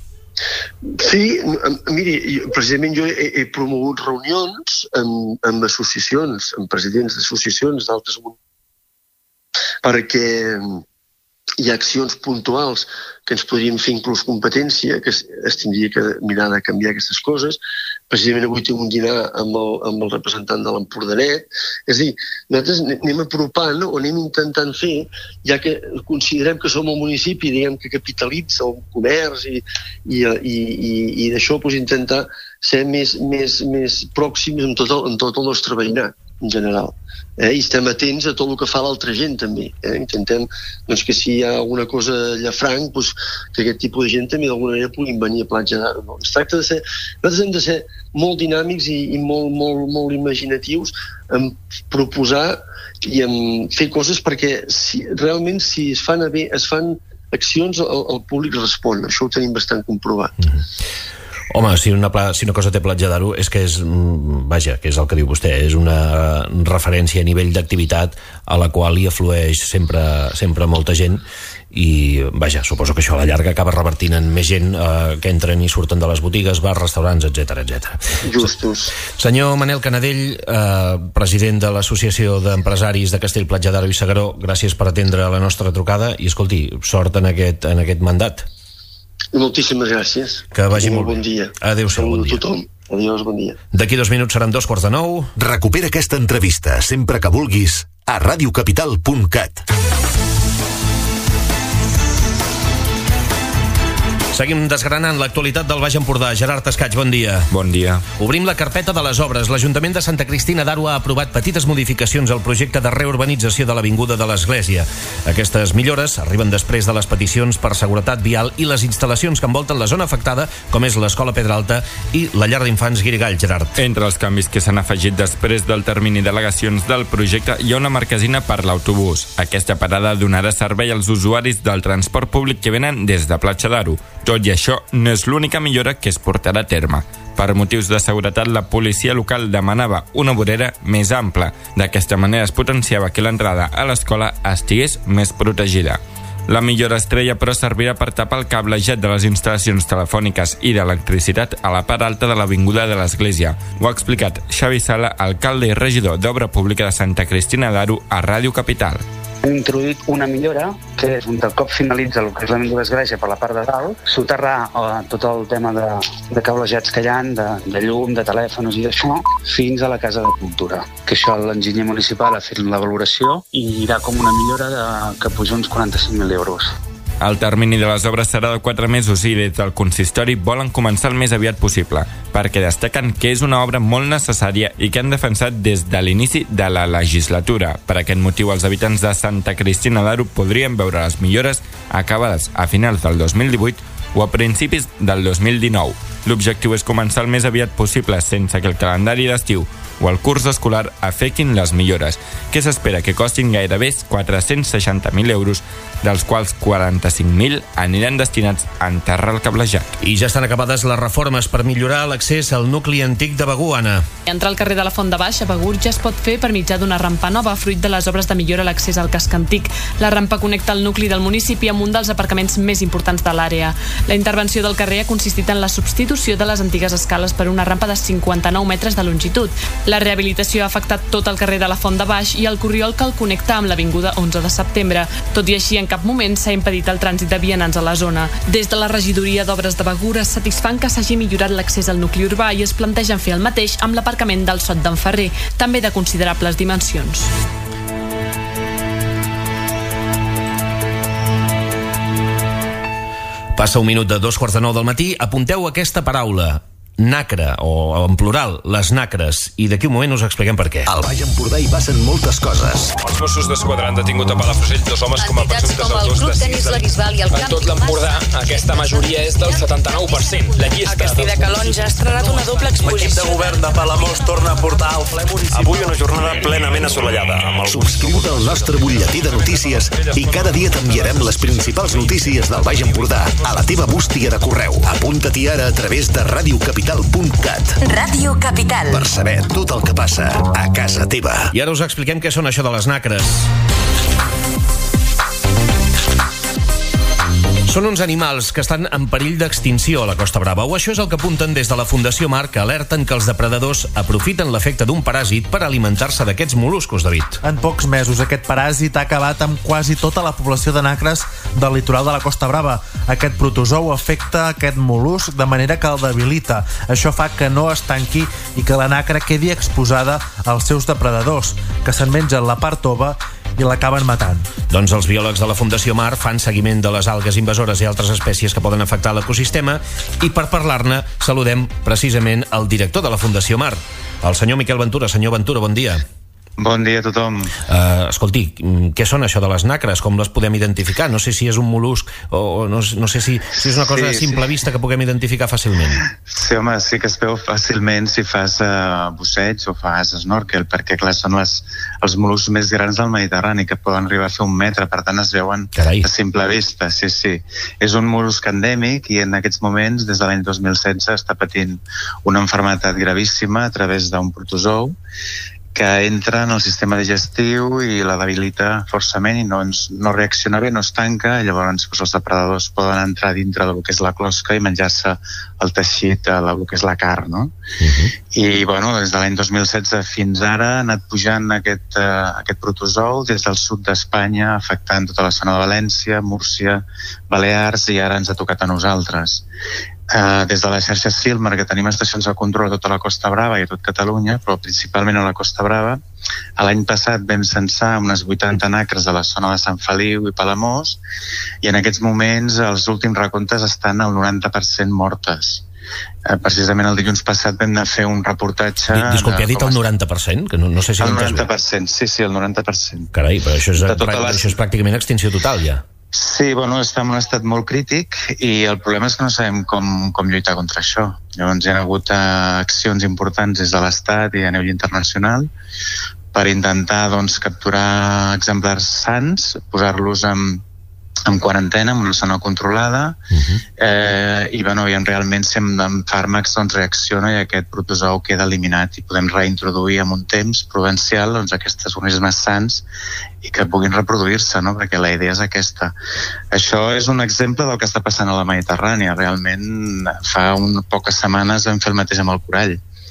Sí, miri, precisament jo he, he promogut reunions amb, amb associacions, amb presidents d'associacions d'altres municipis, perquè hi ha accions puntuals que ens podríem fer inclús competència, que es, es tindria que mirar de canviar aquestes coses. Precisament avui tinc un dinar amb el, amb el representant de l'Empordanet. És a dir, nosaltres anem apropant o anem intentant fer, ja que considerem que som el municipi, diguem, que capitalitza el comerç i, i, i, i, i d'això doncs, intentar ser més, més, més pròxims amb tot el, amb tot el nostre veïnat en general. Eh? I estem atents a tot el que fa l'altra gent també. Eh? Intentem doncs, que si hi ha alguna cosa allà franc, doncs, que aquest tipus de gent també d'alguna manera puguin venir a Platja d'Aro. No? Es tracta de ser, nosaltres hem de ser molt dinàmics i, i molt, molt, molt imaginatius en proposar i en fer coses perquè si, realment si es fan, bé, es fan accions el, el públic respon. Això ho tenim bastant comprovat. Mm-hmm. Home, si una, si una cosa té Platja d'Aro és que és, vaja, que és el que diu vostè, és una referència a nivell d'activitat a la qual hi aflueix sempre, sempre molta gent i, vaja, suposo que això a la llarga acaba revertint en més gent eh, que entren i surten de les botigues, bars, restaurants, etcètera, etcètera. Justos. Senyor Manel Canadell, eh, president de l'Associació d'Empresaris de Castell, Platja d'Aro i S'Agaró, gràcies per atendre la nostra trucada i, escolti, sort en aquest, en aquest mandat. Moltíssimes gràcies. Que vagi molt, molt bon dia. Adéu-siau, bon dia. Tothom. Adiós, bon dia. D'aquí dos minuts seran dos quarts de nou. Recupera aquesta entrevista sempre que vulguis a radiocapital punt cat. Seguim desgranant l'actualitat del Baix Empordà. Gerard Escaig, bon dia. Bon dia. Obrim la carpeta de les obres. L'Ajuntament de Santa Cristina d'Aro ha aprovat petites modificacions al projecte de reurbanització de l'Avinguda de l'Església. Aquestes millores arriben després de les peticions per seguretat vial i les instal·lacions que envolten la zona afectada, com és l'Escola Pedralta i la llar d'infants Guirigall, Gerard. Entre els canvis que s'han afegit després del termini d'al·legacions del projecte hi ha una marquesina per l'autobús. Aquesta parada donarà servei als usuaris del transport públic que venen des de Platja d'Aro. Tot i això, no és l'única millora que es portarà a terme. Per motius de seguretat, la policia local demanava una vorera més ampla. D'aquesta manera es potenciava que l'entrada a l'escola estigués més protegida. La millora estrella, però, servirà per tapar el cablejat de les instal·lacions telefòniques i d'electricitat a la part alta de l'Avinguda de l'Església. Ho ha explicat Xavi Sala, alcalde i regidor d'Obra Pública de Santa Cristina d'Aro, a Ràdio Capital. Hem introduït una millora, que és un cop finalitza el que és l'avinguda Església per la part de dalt, soterrar eh, tot el tema de, de cablejats que hi ha, de, de llum, de telèfons i d'això, fins a la Casa de Cultura. Que això l'enginyer municipal ha fet la valoració i irà com una millora de, que puja uns quaranta-cinc mil euros. El termini de les obres serà de quatre mesos i des del consistori volen començar el més aviat possible, perquè destaquen que és una obra molt necessària i que han defensat des de l'inici de la legislatura. Per aquest motiu, els habitants de Santa Cristina d'Aro podrien veure les millores acabades a finals del dos mil divuit o a principis del dos mil dinou. L'objectiu és començar el més aviat possible sense que el calendari d'estiu o el curs escolar afectin les millores, que s'espera que costin gairebé quatre-cents seixanta mil euros, dels quals quaranta-cinc mil aniran destinats a enterrar el cablejat. I ja estan acabades les reformes per millorar l'accés al nucli antic de Begur, Anna. Entrar al carrer de la Font de Baix a Begur ja es pot fer per mitjà d'una rampa nova, fruit de les obres de millora a l'accés al casc antic. La rampa connecta el nucli del municipi amb un dels aparcaments més importants de l'àrea. La intervenció del carrer ha consistit en la substitució de les antigues escales per una rampa de cinquanta-nou metres de longitud. La rehabilitació ha afectat tot el carrer de la Font de Baix i el corriol que el connecta amb l'avinguda onze de setembre. Tot i així, en cap moment s'ha impedit el trànsit de vianants a la zona. Des de la regidoria d'obres de Begur es satisfan que s'hagi millorat l'accés al nucli urbà i es plantegen fer el mateix amb l'aparcament del Sot d'en Ferrer, també de considerables dimensions. Passa un minut de dos quarts de nou del matí. Apunteu aquesta paraula: nacra, o en plural, les nacres, i d'aquí un moment us expliquem per què. Al Baix Empordà hi passen moltes coses. Els Mossos d'Esquadra han detingut a Palafrugell dos homes com a presumptes autors de sis delictes. En tot l'Empordà, aquesta majoria és del setanta-nou per cent. La llista... A Castell de Calonge ha estrenat una doble exposició. L'equip de govern de Palamós torna a portar al ple municipal. Avui una jornada plenament assolellada. Subscriu-te al nostre butlletí de notícies i cada dia t'enviarem les principals notícies del Baix Empordà a la teva bústia de correu. Apunta-t'hi ara a través de Ràdio Capital. Ràdio Capital. Per saber tot el que passa a casa teva. I ara us expliquem què són això de les nacres. Són uns animals que estan en perill d'extinció a la Costa Brava, o això és el que apunten des de la Fundació Mar, que alerten que els depredadors aprofiten l'efecte d'un paràsit per alimentar-se d'aquests mol·luscos, David. En pocs mesos, aquest paràsit ha acabat amb quasi tota la població de nacres del litoral de la Costa Brava. Aquest protozou afecta aquest mol·lusc de manera que el debilita. Això fa que no es tanqui i que la nacra quedi exposada als seus depredadors, que se'n mengen la part tova i l'acaben matant. Doncs els biòlegs de la Fundació Mar fan seguiment de les algues invasores i altres espècies que poden afectar l'ecosistema, i per parlar-ne saludem precisament el director de la Fundació Mar, el senyor Miquel Ventura. Senyor Ventura, bon dia. Bon dia a tothom. Uh, escolti, què són això de les nacres? Com les podem identificar? No sé si és un mol·lusc o, o no, no sé si, si és una cosa sí, a simple sí. vista que puguem identificar fàcilment. Sí, home, sí que es veu fàcilment si fas uh, busseig o fas snorkel, perquè clar, són les, els mol·luscs més grans del Mediterrani, que poden arribar a fer un metre, per tant es veuen Carai. a simple vista. Sí, sí. És un mol·lusc endèmic i en aquests moments, des de l'any dos mil setze, està patint una malaltia gravíssima a través d'un protozou que entra en el sistema digestiu i la debilita forçament i no, ens, no reacciona bé, no es tanca, i llavors doncs, els depredadors poden entrar dintre del que és la closca i menjar-se el teixit, el que és la carn, no? Uh-huh. I bueno, des de l'any dos mil setze fins ara ha anat pujant aquest, uh, aquest protozou des del sud d'Espanya, afectant tota la zona de València, Múrcia, Balears, i ara ens ha tocat a nosaltres. Uh, des de la xarxa Silmar, que tenim estacions de control a tota la Costa Brava i a tot Catalunya, però principalment a la Costa Brava, l'any passat vam censar unes vuitanta nacres a la zona de Sant Feliu i Palamós, i en aquests moments els últims recomptes estan al noranta per cent mortes. Uh, precisament el dilluns passat vam anar a fer un reportatge... Disculpi, ha dit el noranta per cent? Que no, no sé si el noranta per cent, sí, sí, el noranta per cent. Carai, però això és, pra... les... això és pràcticament extinció total, ja. Sí, bueno, està en un estat molt crític i el problema és que no sabem com, com lluitar contra això. Llavors hi ha hagut uh, accions importants des de l'Estat i a nivell internacional per intentar doncs, capturar exemplars sants, posar-los en, en quarantena, en una zona controlada, uh-huh. eh, i, bueno, i realment si amb fàrmacs doncs, reacciona i aquest protozou queda eliminat i podem reintroduir en un temps prudencial doncs, aquests organismes sants i que puguin reproduir-se, no? Perquè la idea és aquesta. Això és un exemple del que està passant a la Mediterrània. Realment fa un, poques setmanes vam fer el mateix amb el corall.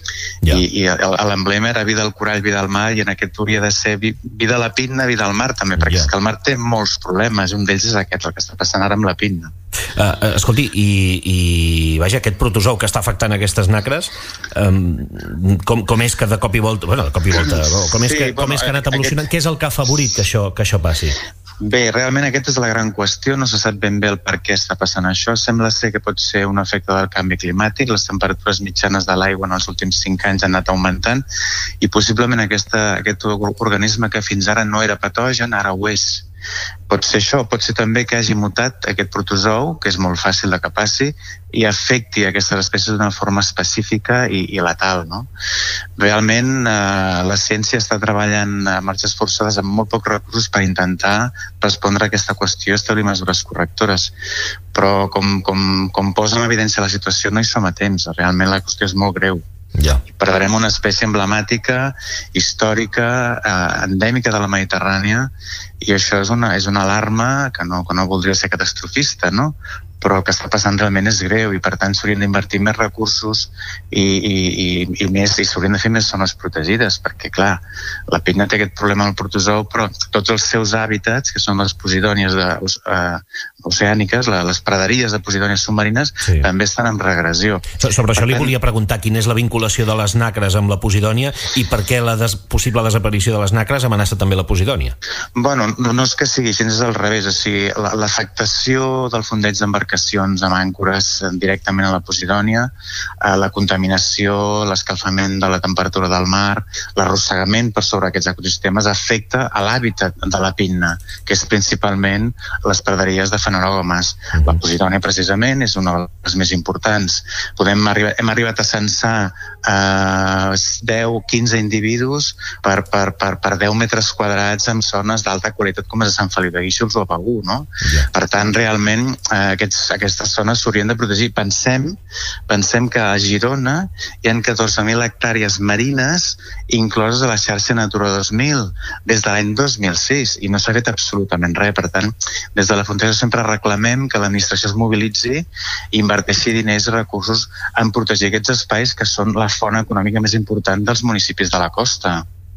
yeah. i, i l'emblema era vida al corall, vida al mar, i en aquest hauria de ser vida a la pinna, vida al mar també, perquè yeah. és que el mar té molts problemes, un d'ells és aquest, el que està passant ara amb la pinna. Uh, escolti, i, i vaja, aquest protozou que està afectant aquestes nacres, um, com, com és que de cop i volta, bueno, de cop i volta, com és, sí, que, com bueno, és que ha anat evolucionant, aquest... què és el que ha afavorit que això, que això passi? Bé, realment aquesta és la gran qüestió, no se sap ben bé el per què està passant això. Sembla ser que pot ser un efecte del canvi climàtic, les temperatures mitjanes de l'aigua en els últims cinc anys han anat augmentant i possiblement aquesta, aquest organisme que fins ara no era patogen, ara ho és. Pot ser això, pot ser també que hagi mutat aquest protozou, que és molt fàcil de que passi, i afecti aquestes espècies d'una forma específica i, i letal, no? Realment eh, la ciència està treballant a marxes forçades amb molt pocs recursos per intentar respondre a aquesta qüestió i establir mesures correctores, però com, com, com posa en evidència la situació no hi som a temps, realment la qüestió és molt greu. Ja. Perdrem una espècie emblemàtica, històrica, eh, endèmica de la Mediterrània, i això és una, és una alarma que no, que no voldria ser catastrofista, no? Però el que està passant realment és greu i per tant s'haurien d'invertir més recursos i, i, i, i més i s'haurien de fer més zones protegides, perquè clar, la pinna té aquest problema del protozou, però tots els seus hàbitats, que són les posidònies de, uh, oceàniques, la, les praderies de posidònies submarines, sí. també estan en regressió. So, sobre per això tant... li volia preguntar quina és la vinculació de les nacres amb la posidònia i per què la des... possible desaparició de les nacres amenaça també la posidònia. Bueno, no, no és que sigui així, és al revés, o sigui, l'afectació del fondeig d'embarcacions amb àncores directament a la posidònia, la contaminació, l'escalfament de la temperatura del mar, l'arrossegament per sobre aquests ecosistemes afecta a l'hàbitat de la pinna, que és principalment les praderies de fanerogomes. La posidònia, precisament, és una de les més importants. Podem arribar, hem arribat a censar eh, deu quinze individus per, per, per, per deu metres quadrats en zones d'alta qualitat com és a Sant Feliu de Guíxols o a Begur, no? Yeah. Per tant, realment, eh, aquests aquestes zones s'haurien de protegir. Pensem, pensem que a Girona hi ha catorze mil hectàrees marines incloses a la xarxa Natura dos mil des de l'any dos mil sis i no s'ha fet absolutament res. Per tant, des de la Fundació sempre reclamem que l'administració es mobilitzi i inverteixi diners i recursos en protegir aquests espais que són la font econòmica més important dels municipis de la costa.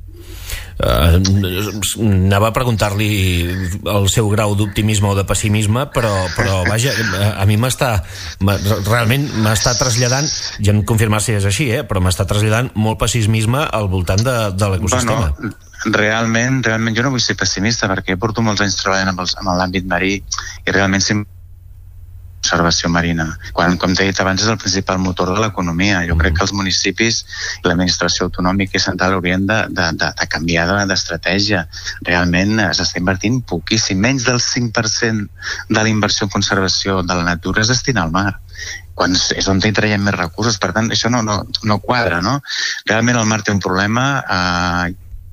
Uh, anava a preguntar-li el seu grau d'optimisme o de pessimisme, però, però vaja, a mi m'està realment m'està traslladant, ja em confirmar si és així, eh, però m'està traslladant molt pessimisme al voltant de, de l'ecosistema. Bueno, realment, realment jo no vull ser pessimista perquè porto molts anys treballant amb, els, amb l'àmbit marí i realment sempre conservació marina. Quan, com t'he dit abans, és el principal motor de l'economia. Jo crec que els municipis i l'administració autonòmica i central haurien de, de, de, de canviar d'estratègia. Realment s'està invertint poquíssim. Menys del cinc per cent de la inversió en conservació de la natura es destina al mar, quan és on hi traiem més recursos. Per tant, això no, no, no quadra, no? Realment el mar té un problema... Eh,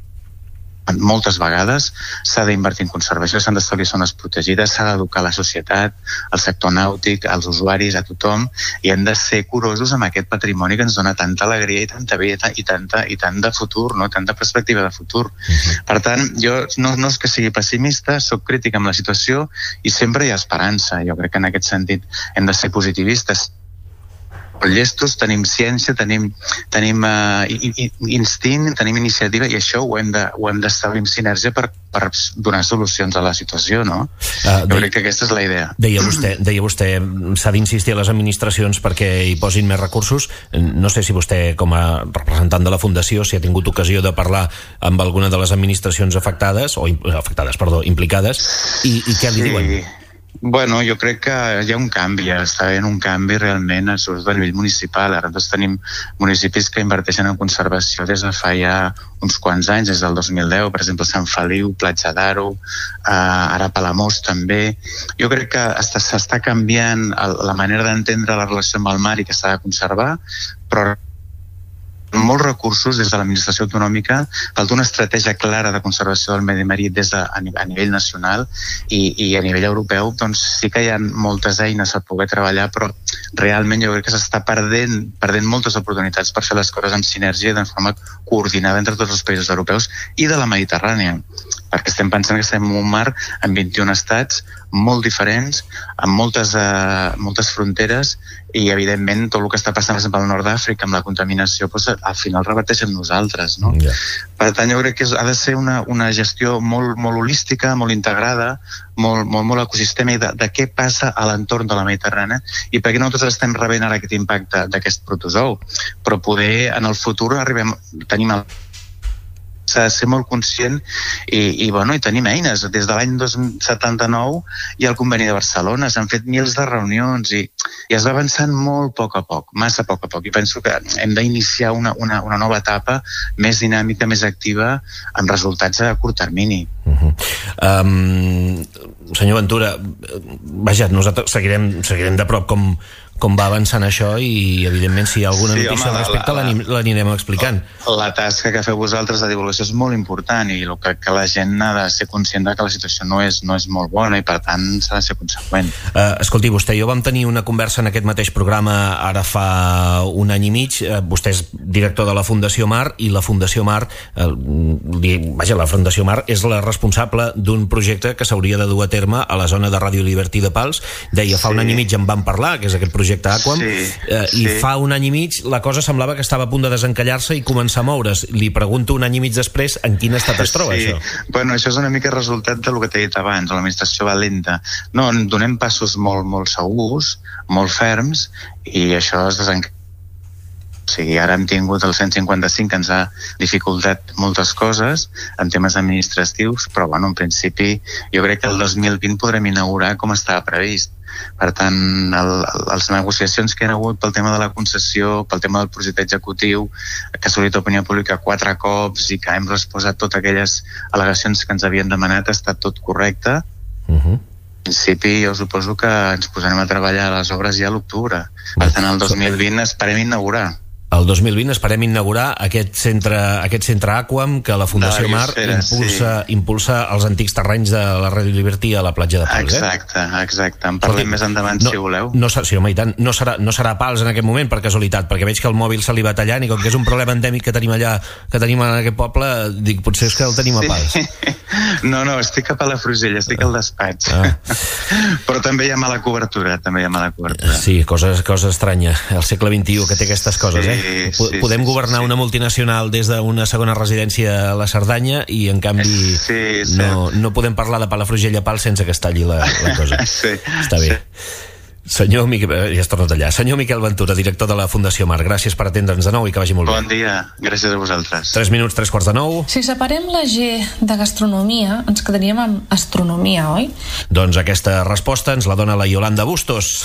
moltes vegades s'ha d'invertir en conservació, s'han d'establir zones protegides, s'ha d'educar la societat, el sector nàutic, els usuaris, a tothom, i hem de ser curosos amb aquest patrimoni que ens dona tanta alegria i tanta vida i tanta i tant de futur, no? Tanta perspectiva de futur. Uh-huh. Per tant, jo no, no és que sigui pessimista, soc crític amb la situació i sempre hi ha esperança. Jo crec que en aquest sentit hem de ser positivistes. Llestos, tenim ciència, tenim, tenim uh, instint, tenim iniciativa i això ho hem de, ho hem d'establir en sinergia per, per donar solucions a la situació, no? Uh, jo crec que aquesta és la idea. Deia vostè, deia vostè s'ha d'insistir a les administracions perquè hi posin més recursos. No sé si vostè, com a representant de la Fundació, si ha tingut ocasió de parlar amb alguna de les administracions afectades, o afectades, perdó, implicades, i, i què li sí. diuen? Bueno, jo crec que hi ha un canvi, està havent un canvi realment a nivell municipal. Ara doncs tenim municipis que inverteixen en conservació des de fa ja uns quants anys, des del dos mil deu, per exemple Sant Feliu, Platja d'Aro, eh, ara Palamós també. Jo crec que s'està canviant la manera d'entendre la relació amb el mar i que s'ha de conservar, però molts recursos des de l'administració autonòmica, falta una estratègia clara de conservació del medi marí des de, a, a nivell nacional i, i a nivell europeu, doncs sí que hi ha moltes eines a poder treballar, però realment jo crec que s'està perdent, perdent moltes oportunitats per fer les coses amb sinergia i de forma coordinada entre tots els països europeus i de la Mediterrània. perquè estem pensant que estem en un mar amb vint-i-un estats molt diferents, amb moltes, uh, moltes fronteres, i evidentment tot el que està passant, per exemple, al nord d'Àfrica amb la contaminació, doncs, al final reverteix en nosaltres, no? Yeah. Per tant, jo crec que ha de ser una, una gestió molt, molt holística, molt integrada, molt, molt, molt ecosistema, i de, de què passa a l'entorn de la Mediterrània i per què nosaltres estem rebent ara aquest impacte d'aquest protozou, però poder en el futur arribem, tenim el s'ha de ser molt conscient i, i, bueno, i tenim eines. Des de l'any dos mil setanta-nou hi ha el conveni de Barcelona, s'han fet mils de reunions i, i es va avançant molt a poc a poc, massa a poc a poc, i penso que hem d'iniciar una, una, una nova etapa més dinàmica, més activa, amb resultats a curt termini. Uh-huh. um, senyor Ventura, vaja, nosaltres seguirem, seguirem de prop com com va avançant això i, evidentment, si hi ha alguna notícia sí, home, al respecte la, la, l'anirem explicant. La, la tasca que feu vosaltres de divulgació és molt important i el que, que la gent ha de ser conscient de que la situació no és, no és molt bona i, per tant, s'ha de ser conseqüent. Uh, escolti, vostè i jo vam tenir una conversa en aquest mateix programa ara fa un any i mig. Uh, vostè és director de la Fundació Mar i la Fundació Mar, uh, li, vaja, la Fundació Mar és la responsable d'un projecte que s'hauria de dur a terme a la zona de Ràdio Liberty de Pals. Deia, fa sí. un any i mig en vam parlar, que és aquest projecte Aquam, sí, eh, sí. i fa un any i mig la cosa semblava que estava a punt de desencallar-se i començar a moure's. Li pregunto un any i mig després en quin estat es troba, sí. això? Bueno, això és una mica resultat del que t'he dit abans, l'administració va lenta. No, donem passos molt, molt segurs, molt ferms, i això es desencalla. O sigui, ara hem tingut el cent cinquanta-cinc que ens ha dificultat moltes coses en temes administratius, però bueno, en principi jo crec que el dos mil vint podrem inaugurar com estava previst. Per tant, el, les negociacions que hi ha hagut pel tema de la concessió, pel tema del projecte executiu, que ha assolit opinió pública quatre cops i que hem respost a totes aquelles al·legacions que ens havien demanat, ha estat tot correcte. Uh-huh. En principi, jo suposo que ens posarem a treballar a les obres ja a l'octubre. Per tant, el dos mil vint esperem inaugurar. El dos mil vint esperem inaugurar aquest centre, aquest centre Aquam que la Fundació Mar impulsa, sí. impulsa els antics terrenys de la Ràdio Liberty a la platja de Pals. Exacte, eh? exacte. En parlem més endavant, no, si voleu. No, sí, home, i tant. No serà, no serà Pals en aquest moment, per casualitat, perquè veig que el mòbil se li va tallant i com que és un problema endèmic que tenim allà, que tenim en aquest poble, dic, potser és que el tenim sí. a Pals. No, no, estic cap a la Frusella, estic al despatx. Ah. Però també hi ha mala cobertura, també hi ha mala cobertura. Sí, cosa, cosa estranya. El segle vint-i-u que té aquestes coses, eh? Sí, podem sí, governar sí. una multinacional des d'una segona residència a la Cerdanya i en canvi sí, sí. No, no podem parlar de Palafrugell a Pals sense que es talli la, la cosa. Sí, està bé. Sí. Senyor Miquel, ja es torna a tallar. Senyor Miquel Ventura, director de la Fundació Mar, gràcies per atendre'ns de nou i que vagi molt bon bé. Bon dia, gràcies a vosaltres. Tres minuts, tres quarts de nou. Si separem la G de gastronomia, ens quedaríem amb astronomia, oi? Doncs aquesta resposta ens la dona la Yolanda Bustos.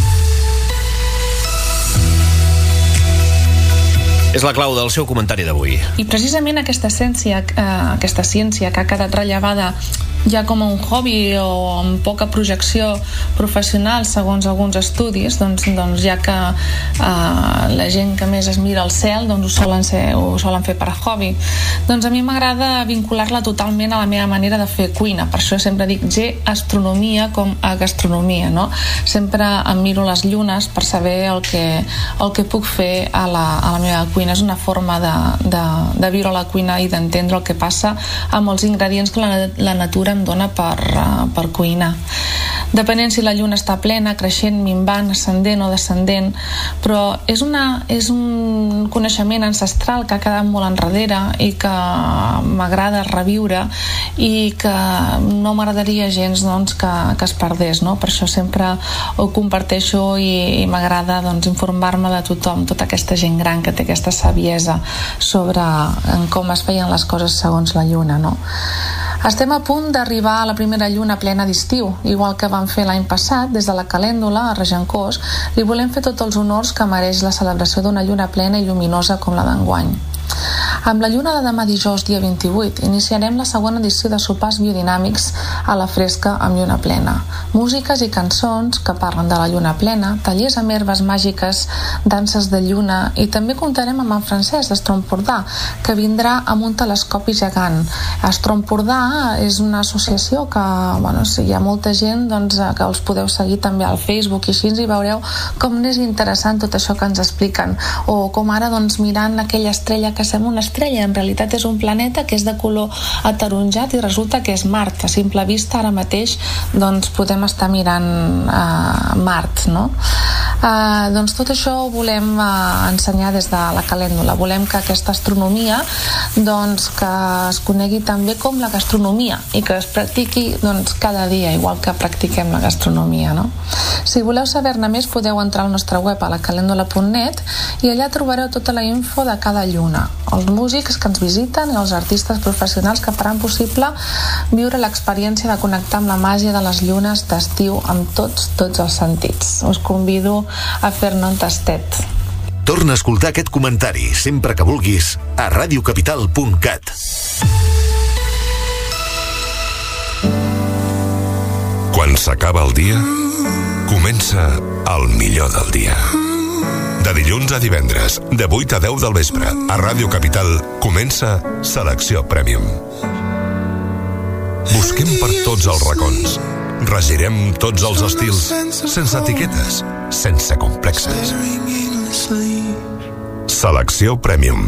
És la clau del seu comentari d'avui. I precisament aquesta ciència, eh, aquesta ciència que ha quedat rellevada ja com a un hobby o amb poca projecció professional segons alguns estudis, doncs, doncs ja que eh, la gent que més es mira al cel doncs ho solen, ser, ho solen fer per a hobby, doncs a mi m'agrada vincular-la totalment a la meva manera de fer cuina. Per això sempre dic G astronomia com a gastronomia, no? Sempre em miro les llunes per saber el que, el que puc fer a la, a la meva cuina. És una forma de, de, de viure a la cuina i d'entendre el que passa amb els ingredients que la, la natura em dona per, uh, per cuinar. Depenent si la lluna està plena, creixent, minvant, ascendent o descendent, però és, una, és un coneixement ancestral que ha quedat molt enrere i que m'agrada reviure i que no m'agradaria gens doncs, que, que es perdés, no? Per això sempre ho comparteixo i, i m'agrada doncs, informar-me de tothom, tota aquesta gent gran que té aquesta saviesa sobre en com es feien les coses segons la lluna, no? Estem a punt d'arribar a la primera lluna plena d'estiu, igual que vam fer l'any passat, des de la Calèndula, a Regencós, li volem fer tots els honors que mereix la celebració d'una lluna plena i lluminosa com la d'enguany. Amb la lluna de demà dijous, dia vint-i-vuit, iniciarem la segona edició de sopars biodinàmics a la fresca amb lluna plena. Músiques i cançons que parlen de la lluna plena, tallers amb herbes màgiques, danses de lluna i també comptarem amb en Francesc d'Estrompordà, que vindrà amb un telescopi gegant. Estrompordà és una associació que, bueno, si hi ha molta gent doncs, que els podeu seguir també al Facebook i així i veureu com és interessant tot això que ens expliquen. O com ara doncs, mirant aquella estrella que sembla una estrella estrella, en realitat és un planeta que és de color ataronjat i resulta que és Mart. A simple vista ara mateix doncs, podem estar mirant uh, Mart, no? Uh, doncs tot això ho volem uh, ensenyar des de la calèndula. Volem que aquesta astronomia doncs, que es conegui també com la gastronomia i que es practiqui doncs, cada dia, igual que practiquem la gastronomia, no? Si voleu saber-ne més podeu entrar al nostre web a la calèndula punt net i allà trobareu tota la info de cada lluna, els músics que ens visiten i els artistes professionals que faran possible viure l'experiència de connectar amb la màgia de les llunes d'estiu amb tots, tots els sentits. Us convido a fer-ne un tastet. Torna a escoltar aquest comentari sempre que vulguis a ràdio capital punt cat. Quan s'acaba el dia, comença el millor del dia. De dilluns a divendres, de vuit a deu del vespre, a Ràdio Capital comença Selecció Premium. Busquem per tots els racons. Regirem tots els estils, sense etiquetes, sense complexes. Selecció Premium.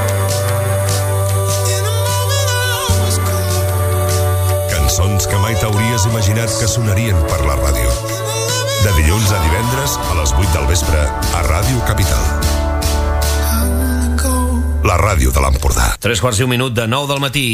Cançons que mai t'hauries imaginat que sonarien per la ràdio. De dilluns a divendres a les vuit del vespre a Ràdio Capital. La ràdio de l'Empordà. Tres quarts i un minut de nou del matí.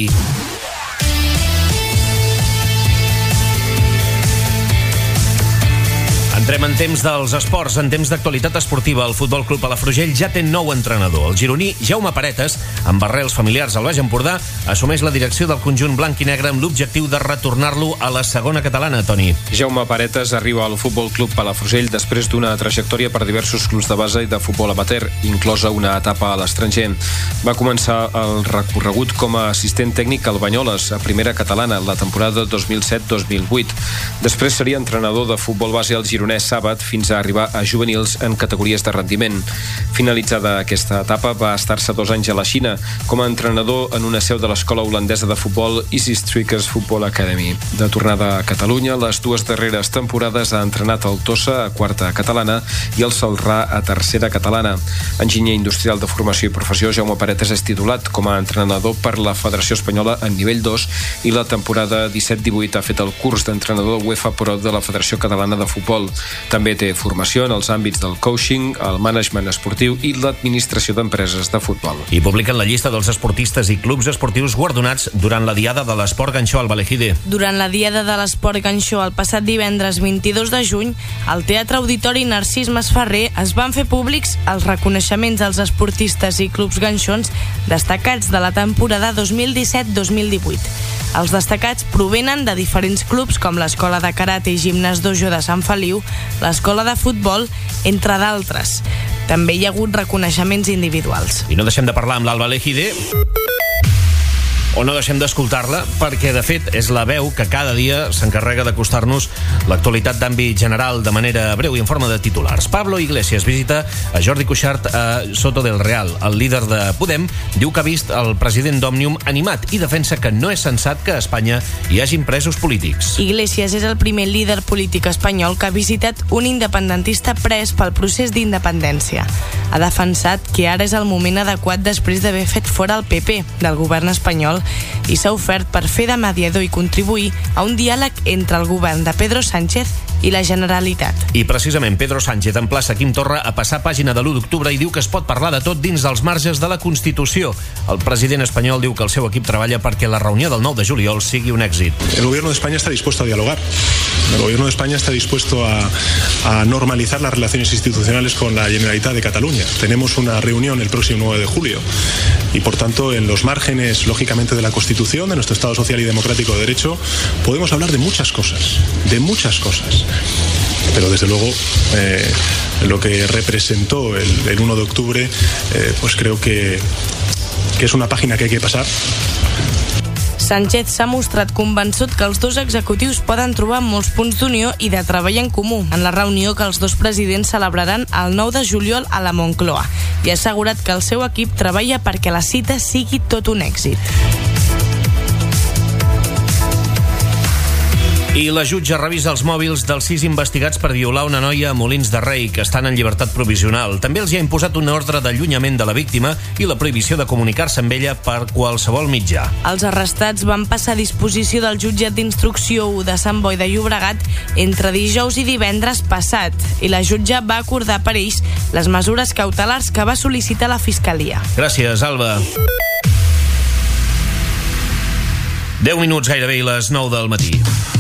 Entrem en temps dels esports, en temps d'actualitat esportiva. El Futbol Club Palafrugell ja té nou entrenador. El gironí Jaume Paretes, amb arrels familiars al Baix Empordà, assumeix la direcció del conjunt blanc i negre amb l'objectiu de retornar-lo a la segona catalana, Toni. Jaume Paretes arriba al Futbol Club Palafrugell després d'una trajectòria per diversos clubs de base i de futbol amateur, inclosa una etapa a l'estranger. Va començar el recorregut com a assistent tècnic al Banyoles, a primera catalana, la temporada dos mil set dos mil vuit. Després seria entrenador de futbol base al Gironès Sàbat fins a arribar a juvenils en categories de rendiment. Finalitzada aquesta etapa, va estar-se dos anys a la Xina com a entrenador en una seu de l'escola holandesa de futbol Easy Strikers Football Academy. De tornada a Catalunya, les dues darreres temporades ha entrenat el Tossa a quarta catalana i el Celrà a tercera catalana. Enginyer industrial de formació i professió, Jaume Paretes és titulat com a entrenador per la Federació Espanyola en nivell dos i la temporada disset divuit ha fet el curs d'entrenador UEFA Pro de la Federació Catalana de Futbol. També té formació en els àmbits del coaching, el management esportiu i l'administració d'empreses de futbol. I publiquen la llista dels esportistes i clubs esportius guardonats durant la Diada de l'Esport Ganxó al Valejide. Durant la Diada de l'Esport Ganxó el passat divendres vint-i-dos de juny, al Teatre Auditori Narcís Masferrer es van fer públics els reconeixements als esportistes i clubs ganxons destacats de la temporada dos mil disset dos mil divuit. Els destacats provenen de diferents clubs com l'Escola de Karate i Gimnàs Dojo de Sant Feliu, l'Escola de Futbol, entre d'altres. També hi ha hagut reconeixements individuals. I no deixem de parlar amb l'Alba Lejide, o no deixem d'escoltar-la, perquè de fet és la veu que cada dia s'encarrega d'acostar-nos l'actualitat d'àmbit general de manera breu i en forma de titulars. Pablo Iglesias visita a Jordi Cuixart a Soto del Real. El líder de Podem diu que ha vist el president d'Òmnium animat i defensa que no és sensat que a Espanya hi hagin presos polítics. Iglesias és el primer líder polític espanyol que ha visitat un independentista pres pel procés d'independència. Ha defensat que ara és el moment adequat després d'haver fet fora el P P del govern espanyol i s'ha ofert per fer de mediador i contribuir a un diàleg entre el govern de Pedro Sánchez i la Generalitat. I precisament Pedro Sánchez emplaça Quim Torra a passar pàgina de l'u d'octubre i diu que es pot parlar de tot dins dels marges de la Constitució. El president espanyol diu que el seu equip treballa perquè la reunió del nou de juliol sigui un èxit. El gobierno de España está dispuesto a dialogar. El gobierno de España está dispuesto a, a normalizar las relaciones institucionales con la Generalitat de Cataluña. Tenemos una reunión el próximo nueve de julio y por tanto en los márgenes lógicamente de la Constitución, de nuestro Estado social y democrático de derecho, podemos hablar de muchas cosas, de muchas cosas. Pero desde luego eh, lo que representó el, el uno de octubre eh, pues creo que, que es una página que hay que pasar. Sánchez s'ha mostrat convençut que els dos executius poden trobar molts punts d'unió i de treball en comú en la reunió que els dos presidents celebraran el nou de juliol a la Moncloa i ha assegurat que el seu equip treballa perquè la cita sigui tot un èxit. I la jutge revisa els mòbils dels sis investigats per violar una noia a Molins de Rei, que estan en llibertat provisional. També els hi ha imposat una ordre d'allunyament de la víctima i la prohibició de comunicar-se amb ella per qualsevol mitjà. Els arrestats van passar a disposició del jutjat d'instrucció u de Sant Boi de Llobregat entre dijous i divendres passat, i la jutge va acordar per ells les mesures cautelars que va sol·licitar la Fiscalia. Gràcies, Alba. deu minuts gairebé i les nou del matí.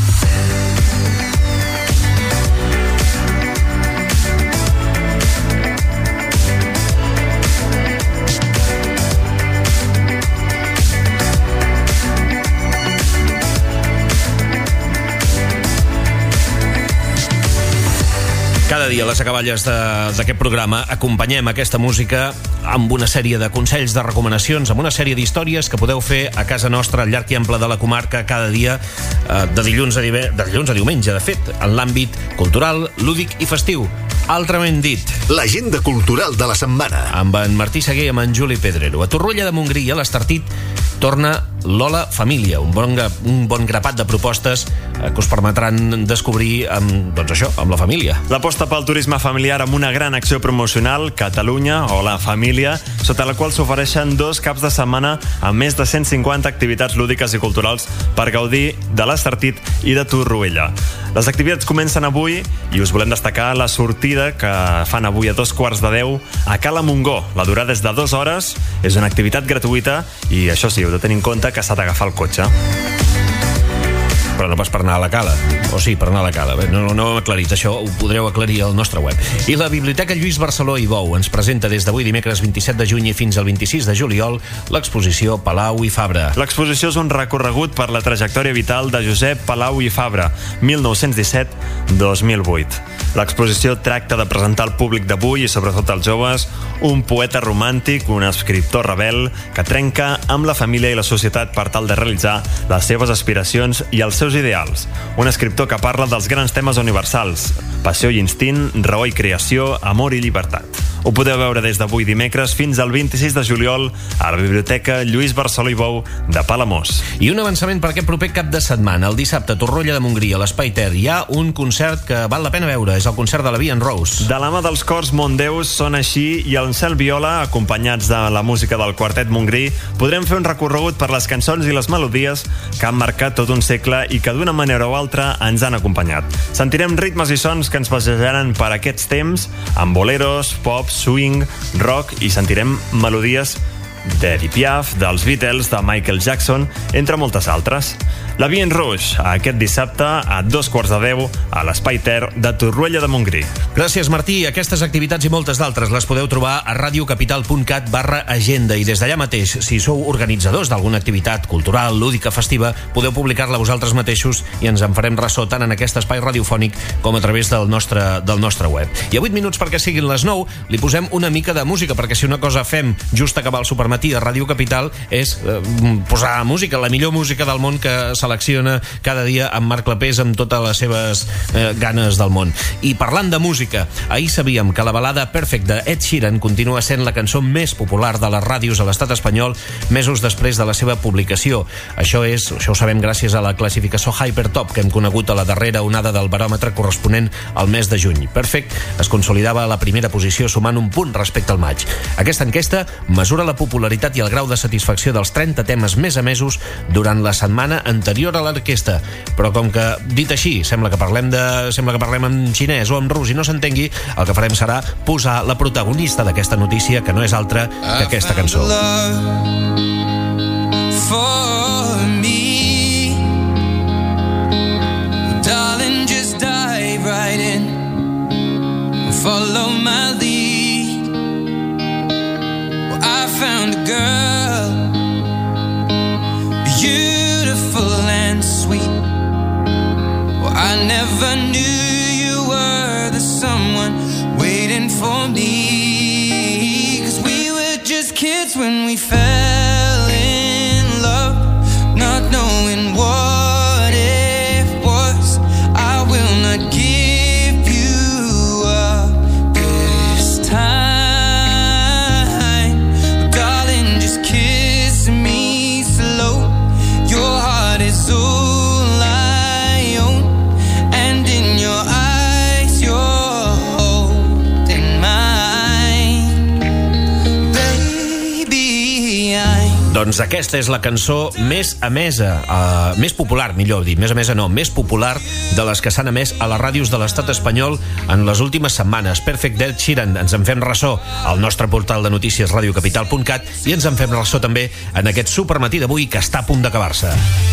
Cada dia a les acaballes d'aquest programa acompanyem aquesta música amb una sèrie de consells, de recomanacions, amb una sèrie d'històries que podeu fer a casa nostra al llarg i ample de la comarca cada dia, eh, de, dilluns a dive, de dilluns a diumenge, de fet, en l'àmbit cultural, lúdic i festiu. Altrament dit, l'agenda cultural de la setmana. Amb en Martí Seguer i amb en Juli Pedrero. A Torroella de Montgrí, a l'Estartit, torna Lola Família, un bon, un bon grapat de propostes eh, que us permetran descobrir amb, doncs això, amb la família. L'aposta pel turisme familiar amb una gran acció promocional, Catalunya o la Família, sota la qual s'ofereixen dos caps de setmana amb més de cent cinquanta activitats lúdiques i culturals per gaudir de l'Estartit i de Torroella. Les activitats comencen avui i us volem destacar la sortida que fan avui a dos quarts de deu a Cala Montgó. La durada és de dues hores, és una activitat gratuïta i això sí, heu de tenir en compte que s'ha d'agafar el cotxe. Però no pas per anar a la Cala. O sí, per anar a la Cala. Bé, no, no ho hem aclarit, això ho podreu aclarir al nostre web. I la Biblioteca Lluís Barceló i Bou ens presenta des d'avui dimecres vint-i-set de juny i fins al vint-i-sis de juliol l'exposició Palau i Fabra. L'exposició és un recorregut per la trajectòria vital de Josep Palau i Fabra, mil nou-cents disset a dos mil vuit. L'exposició tracta de presentar al públic d'avui i sobretot als joves un poeta romàntic, un escriptor rebel que trenca amb la família i la societat per tal de realitzar les seves aspiracions i els seus ideals. Un escriptor que parla dels grans temes universals: passió i instint, raó i creació, amor i llibertat. Ho podeu veure des d'avui dimecres fins al vint-i-sis de juliol a la Biblioteca Lluís Barceló i Bou de Palamós. I un avançament per aquest proper cap de setmana. El dissabte a Torroella de Montgrí, a l'Espai Ter, hi ha un concert que val la pena veure. És el concert de la Vian Rose. De la mà dels cors Mondeus, Sona Així i el Cel Viola, acompanyats de la música del Quartet Montgrí, podrem fer un recorregut per les cançons i les melodies que han marcat tot un segle i que d'una manera o altra ens han acompanyat. Sentirem ritmes i sons que ens passejaran per aquests temps amb boleros, pop, swing, rock, i sentirem melodies d'Edith Piaf, dels Beatles, de Michael Jackson, entre moltes altres. La Vian Rouge, aquest dissabte a dos quarts de deu a l'Espai Ter de Torroella de Montgrí. Gràcies, Martí. Aquestes activitats i moltes d'altres les podeu trobar a radiocapital.cat barra agenda, i des d'allà mateix, si sou organitzadors d'alguna activitat cultural, lúdica, festiva, podeu publicar-la vosaltres mateixos i ens en farem ressò tant en aquest espai radiofònic com a través del nostre, del nostre web. I a vuit minuts perquè siguin les nou, li posem una mica de música, perquè si una cosa fem just acabar el supermatí a Ràdio Capital és eh, posar música, la millor música del món que selecciona cada dia amb Marc Clapés amb totes les seves eh, ganes del món. I parlant de música, ahir sabíem que la balada Perfect de Ed Sheeran continua sent la cançó més popular de les ràdios a l'estat espanyol mesos després de la seva publicació. Això és, això ho sabem gràcies a la classificació Hypertop que hem conegut a la darrera onada del baròmetre corresponent al mes de juny. Perfect es consolidava a la primera posició sumant un punt respecte al maig. Aquesta enquesta mesura la popularitat i el grau de satisfacció dels trenta temes més emesos durant la setmana anterior a l'enquesta. Però com que, dit així, sembla que parlem de, sembla que parlem en xinès o en rus i no s'entengui, el que farem serà posar la protagonista d'aquesta notícia, que no és altra que aquesta cançó. For me, darling, just dive right in, follow my lead. Well, I found a girl, beautiful and sweet. Well, I never knew you were the someone waiting for me, 'cause we were just kids when we fell in love, not knowing what it was. I will not give you up this time, darling, just kiss me slow. Your heart is all I own. Doncs aquesta és la cançó més emesa, uh, més popular, millor dit, més emesa no, més popular de les que s'han emès a les ràdios de l'estat espanyol en les últimes setmanes. Perfect d'Ed Sheeran. Ens en fem ressò al nostre portal de notícies radiocapital punt cat i ens en fem ressò també en aquest supermatí d'avui que està a punt d'acabar-se.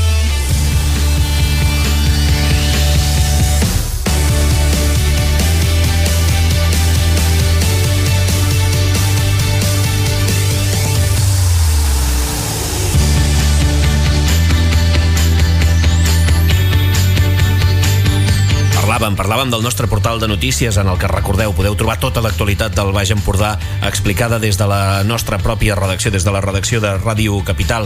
Parlàvem, parlàvem del nostre portal de notícies en el que, recordeu, podeu trobar tota l'actualitat del Baix Empordà explicada des de la nostra pròpia redacció, des de la redacció de Ràdio Capital.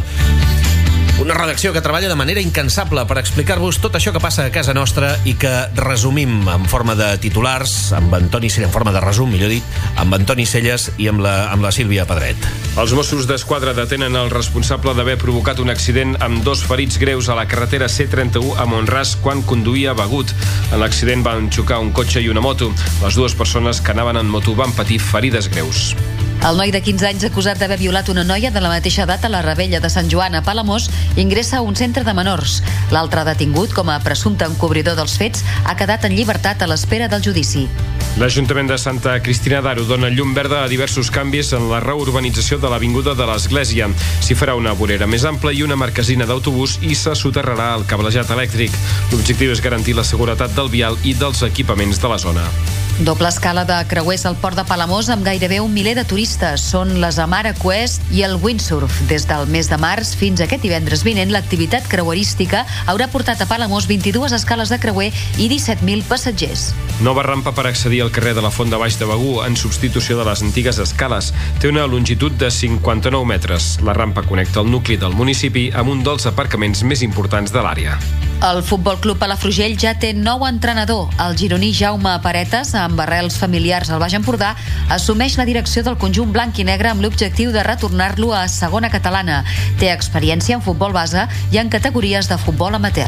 Una redacció que treballa de manera incansable per explicar-vos tot això que passa a casa nostra i que resumim en forma de titulars, amb Antoni Celles, en forma de resum, millor dit, amb Antoni Celles i amb la, amb la Sílvia Pedret. Els Mossos d'Esquadra detenen el responsable d'haver provocat un accident amb dos ferits greus a la carretera C trenta-u a Mont-ras quan conduïa begut. En l'accident van xocar un cotxe i una moto. Les dues persones que anaven en moto van patir ferides greus. El noi de quinze anys acusat d'haver violat una noia de la mateixa edat a la Rebella de Sant Joan a Palamós ingressa a un centre de menors. L'altre detingut com a presumpte encobridor dels fets ha quedat en llibertat a l'espera del judici. L'Ajuntament de Santa Cristina d'Aro dona llum verda a diversos canvis en la reurbanització de l'Avinguda de l'Església. S'hi farà una vorera més ampla i una marquesina d'autobús i se soterrarà el cablejat elèctric. L'objectiu és garantir la seguretat del vial i dels equipaments de la zona. Doble escala de creuers al port de Palamós amb gairebé un miler de turistes. Són les Amara Quest i el Windsurf. Des del mes de març fins aquest divendres vinent, l'activitat creuerística haurà portat a Palamós vint-i-dues escales de creuer i disset mil passatgers. Nova rampa per accedir al carrer de la Font de Baix de Begur en substitució de les antigues escales. Té una longitud de cinquanta-nou metres. La rampa connecta el nucli del municipi amb un dels aparcaments més importants de l'àrea. El Futbol Club Palafrugell ja té nou entrenador. El gironí Jaume Paretes, amb arrels familiars al Baix Empordà, assumeix la direcció del conjunt blanc i negre amb l'objectiu de retornar-lo a segona catalana. Té experiència en futbol base i en categories de futbol amateur.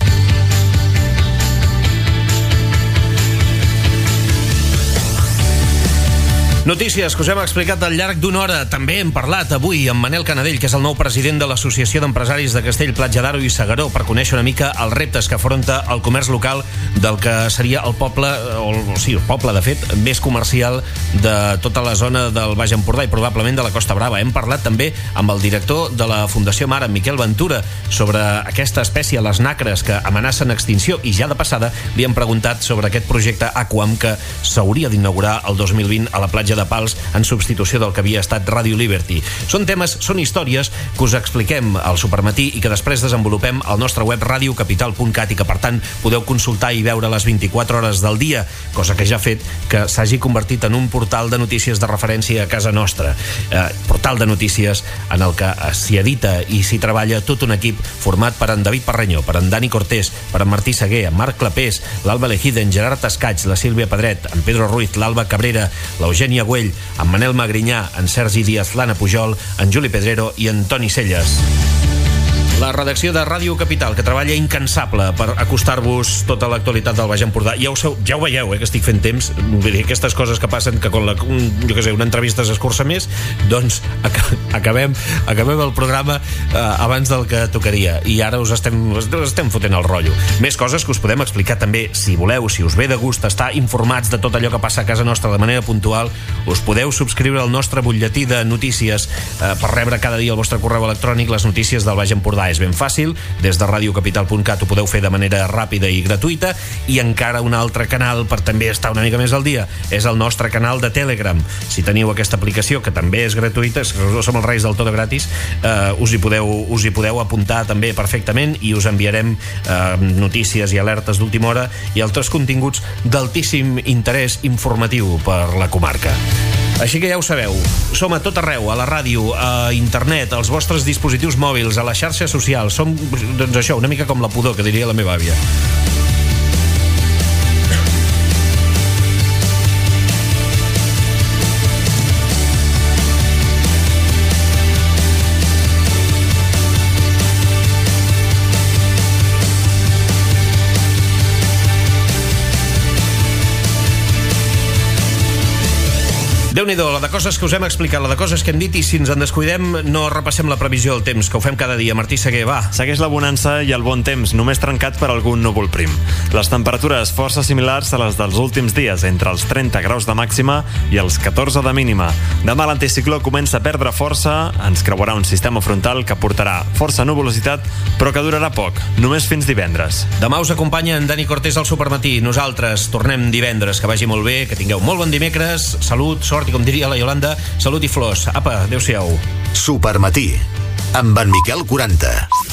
Notícies que us hem explicat al llarg d'una hora. També hem parlat avui amb Manel Canadell, que és el nou president de l'Associació d'Empresaris de Castell, Platja d'Aro i S'Agaró, per conèixer una mica els reptes que afronta el comerç local del que seria el poble, o, o sí, el poble, de fet, més comercial de tota la zona del Baix Empordà i probablement de la Costa Brava. Hem parlat també amb el director de la Fundació Mar, en Miquel Ventura, sobre aquesta espècie, les nacres, que amenacen extinció, i ja de passada li hem preguntat sobre aquest projecte Aquam que s'hauria d'inaugurar el dos mil vint a la platja de Pals en substitució del que havia estat Radio Liberty. Són temes, són històries que us expliquem al Supermatí i que després desenvolupem al nostre web radiocapital punt cat i que per tant podeu consultar i veure les vint-i-quatre hores del dia, cosa que ja ha fet que s'hagi convertit en un portal de notícies de referència a casa nostra. Eh, portal de notícies en el que s'hi edita i s'hi treballa tot un equip format per en David Parreño, per en Dani Cortés, per en Martí Seguer, en Marc Clapés, l'Alba Lejide, en Gerard Escaig, la Sílvia Pedret, en Pedro Ruiz, l'Alba Cabrera, l'Eugènia Güell, en Manel Magrinyà, en Sergi Díaz, l'Anna Pujol, en Juli Pedrero i en Toni Celles. La redacció de Ràdio Capital, que treballa incansable per acostar-vos tota l'actualitat del Baix Empordà. Ja ho, seu, ja ho veieu, eh, que estic fent temps. Vull dir, aquestes coses que passen, que quan la, un, jo què sé, una entrevista s'escurça més, doncs acabem, acabem el programa eh, abans del que tocaria. I ara us estem, us estem fotent el rotllo. Més coses que us podem explicar també, si voleu, si us ve de gust estar informats de tot allò que passa a casa nostra de manera puntual, us podeu subscriure al nostre butlletí de notícies eh, per rebre cada dia al vostre correu electrònic les notícies del Baix Empordà. És ben fàcil, des de radiocapital punt cat ho podeu fer de manera ràpida i gratuïta, i encara un altre canal per també estar una mica més al dia és el nostre canal de Telegram. Si teniu aquesta aplicació, que també és gratuïta, som els reis del tot gratis, eh, us, hi podeu, us hi podeu apuntar també perfectament i us enviarem eh, notícies i alertes d'última hora i altres continguts d'altíssim interès informatiu per la comarca. Així que ja ho sabeu, som a tot arreu, a la ràdio, a internet, als vostres dispositius mòbils, a les xarxes socials. Som, doncs això, una mica com la pudor, que diria la meva àvia. Déu-n'hi-do, la de coses que us hem explicat, la de coses que hem dit, i si ens en descuidem no repassem la previsió del temps, que ho fem cada dia. Martí Seguer, va. Segueix la bonança i el bon temps, només trencat per algun núvol prim. Les temperatures força similars a les dels últims dies, entre els trenta graus de màxima i els catorze de mínima. Demà l'anticicló comença a perdre força, ens creuarà un sistema frontal que portarà força nuvolositat, però que durarà poc, només fins divendres. Demà us acompanya en Dani Cortés al Supermatí. Nosaltres tornem divendres, que vagi molt bé, que tingueu molt bon dimecres, salut, sort i, com diria la Iolanda, salut i flors. Apa, adéu-siau. Supermatí, amb en Miquel quaranta.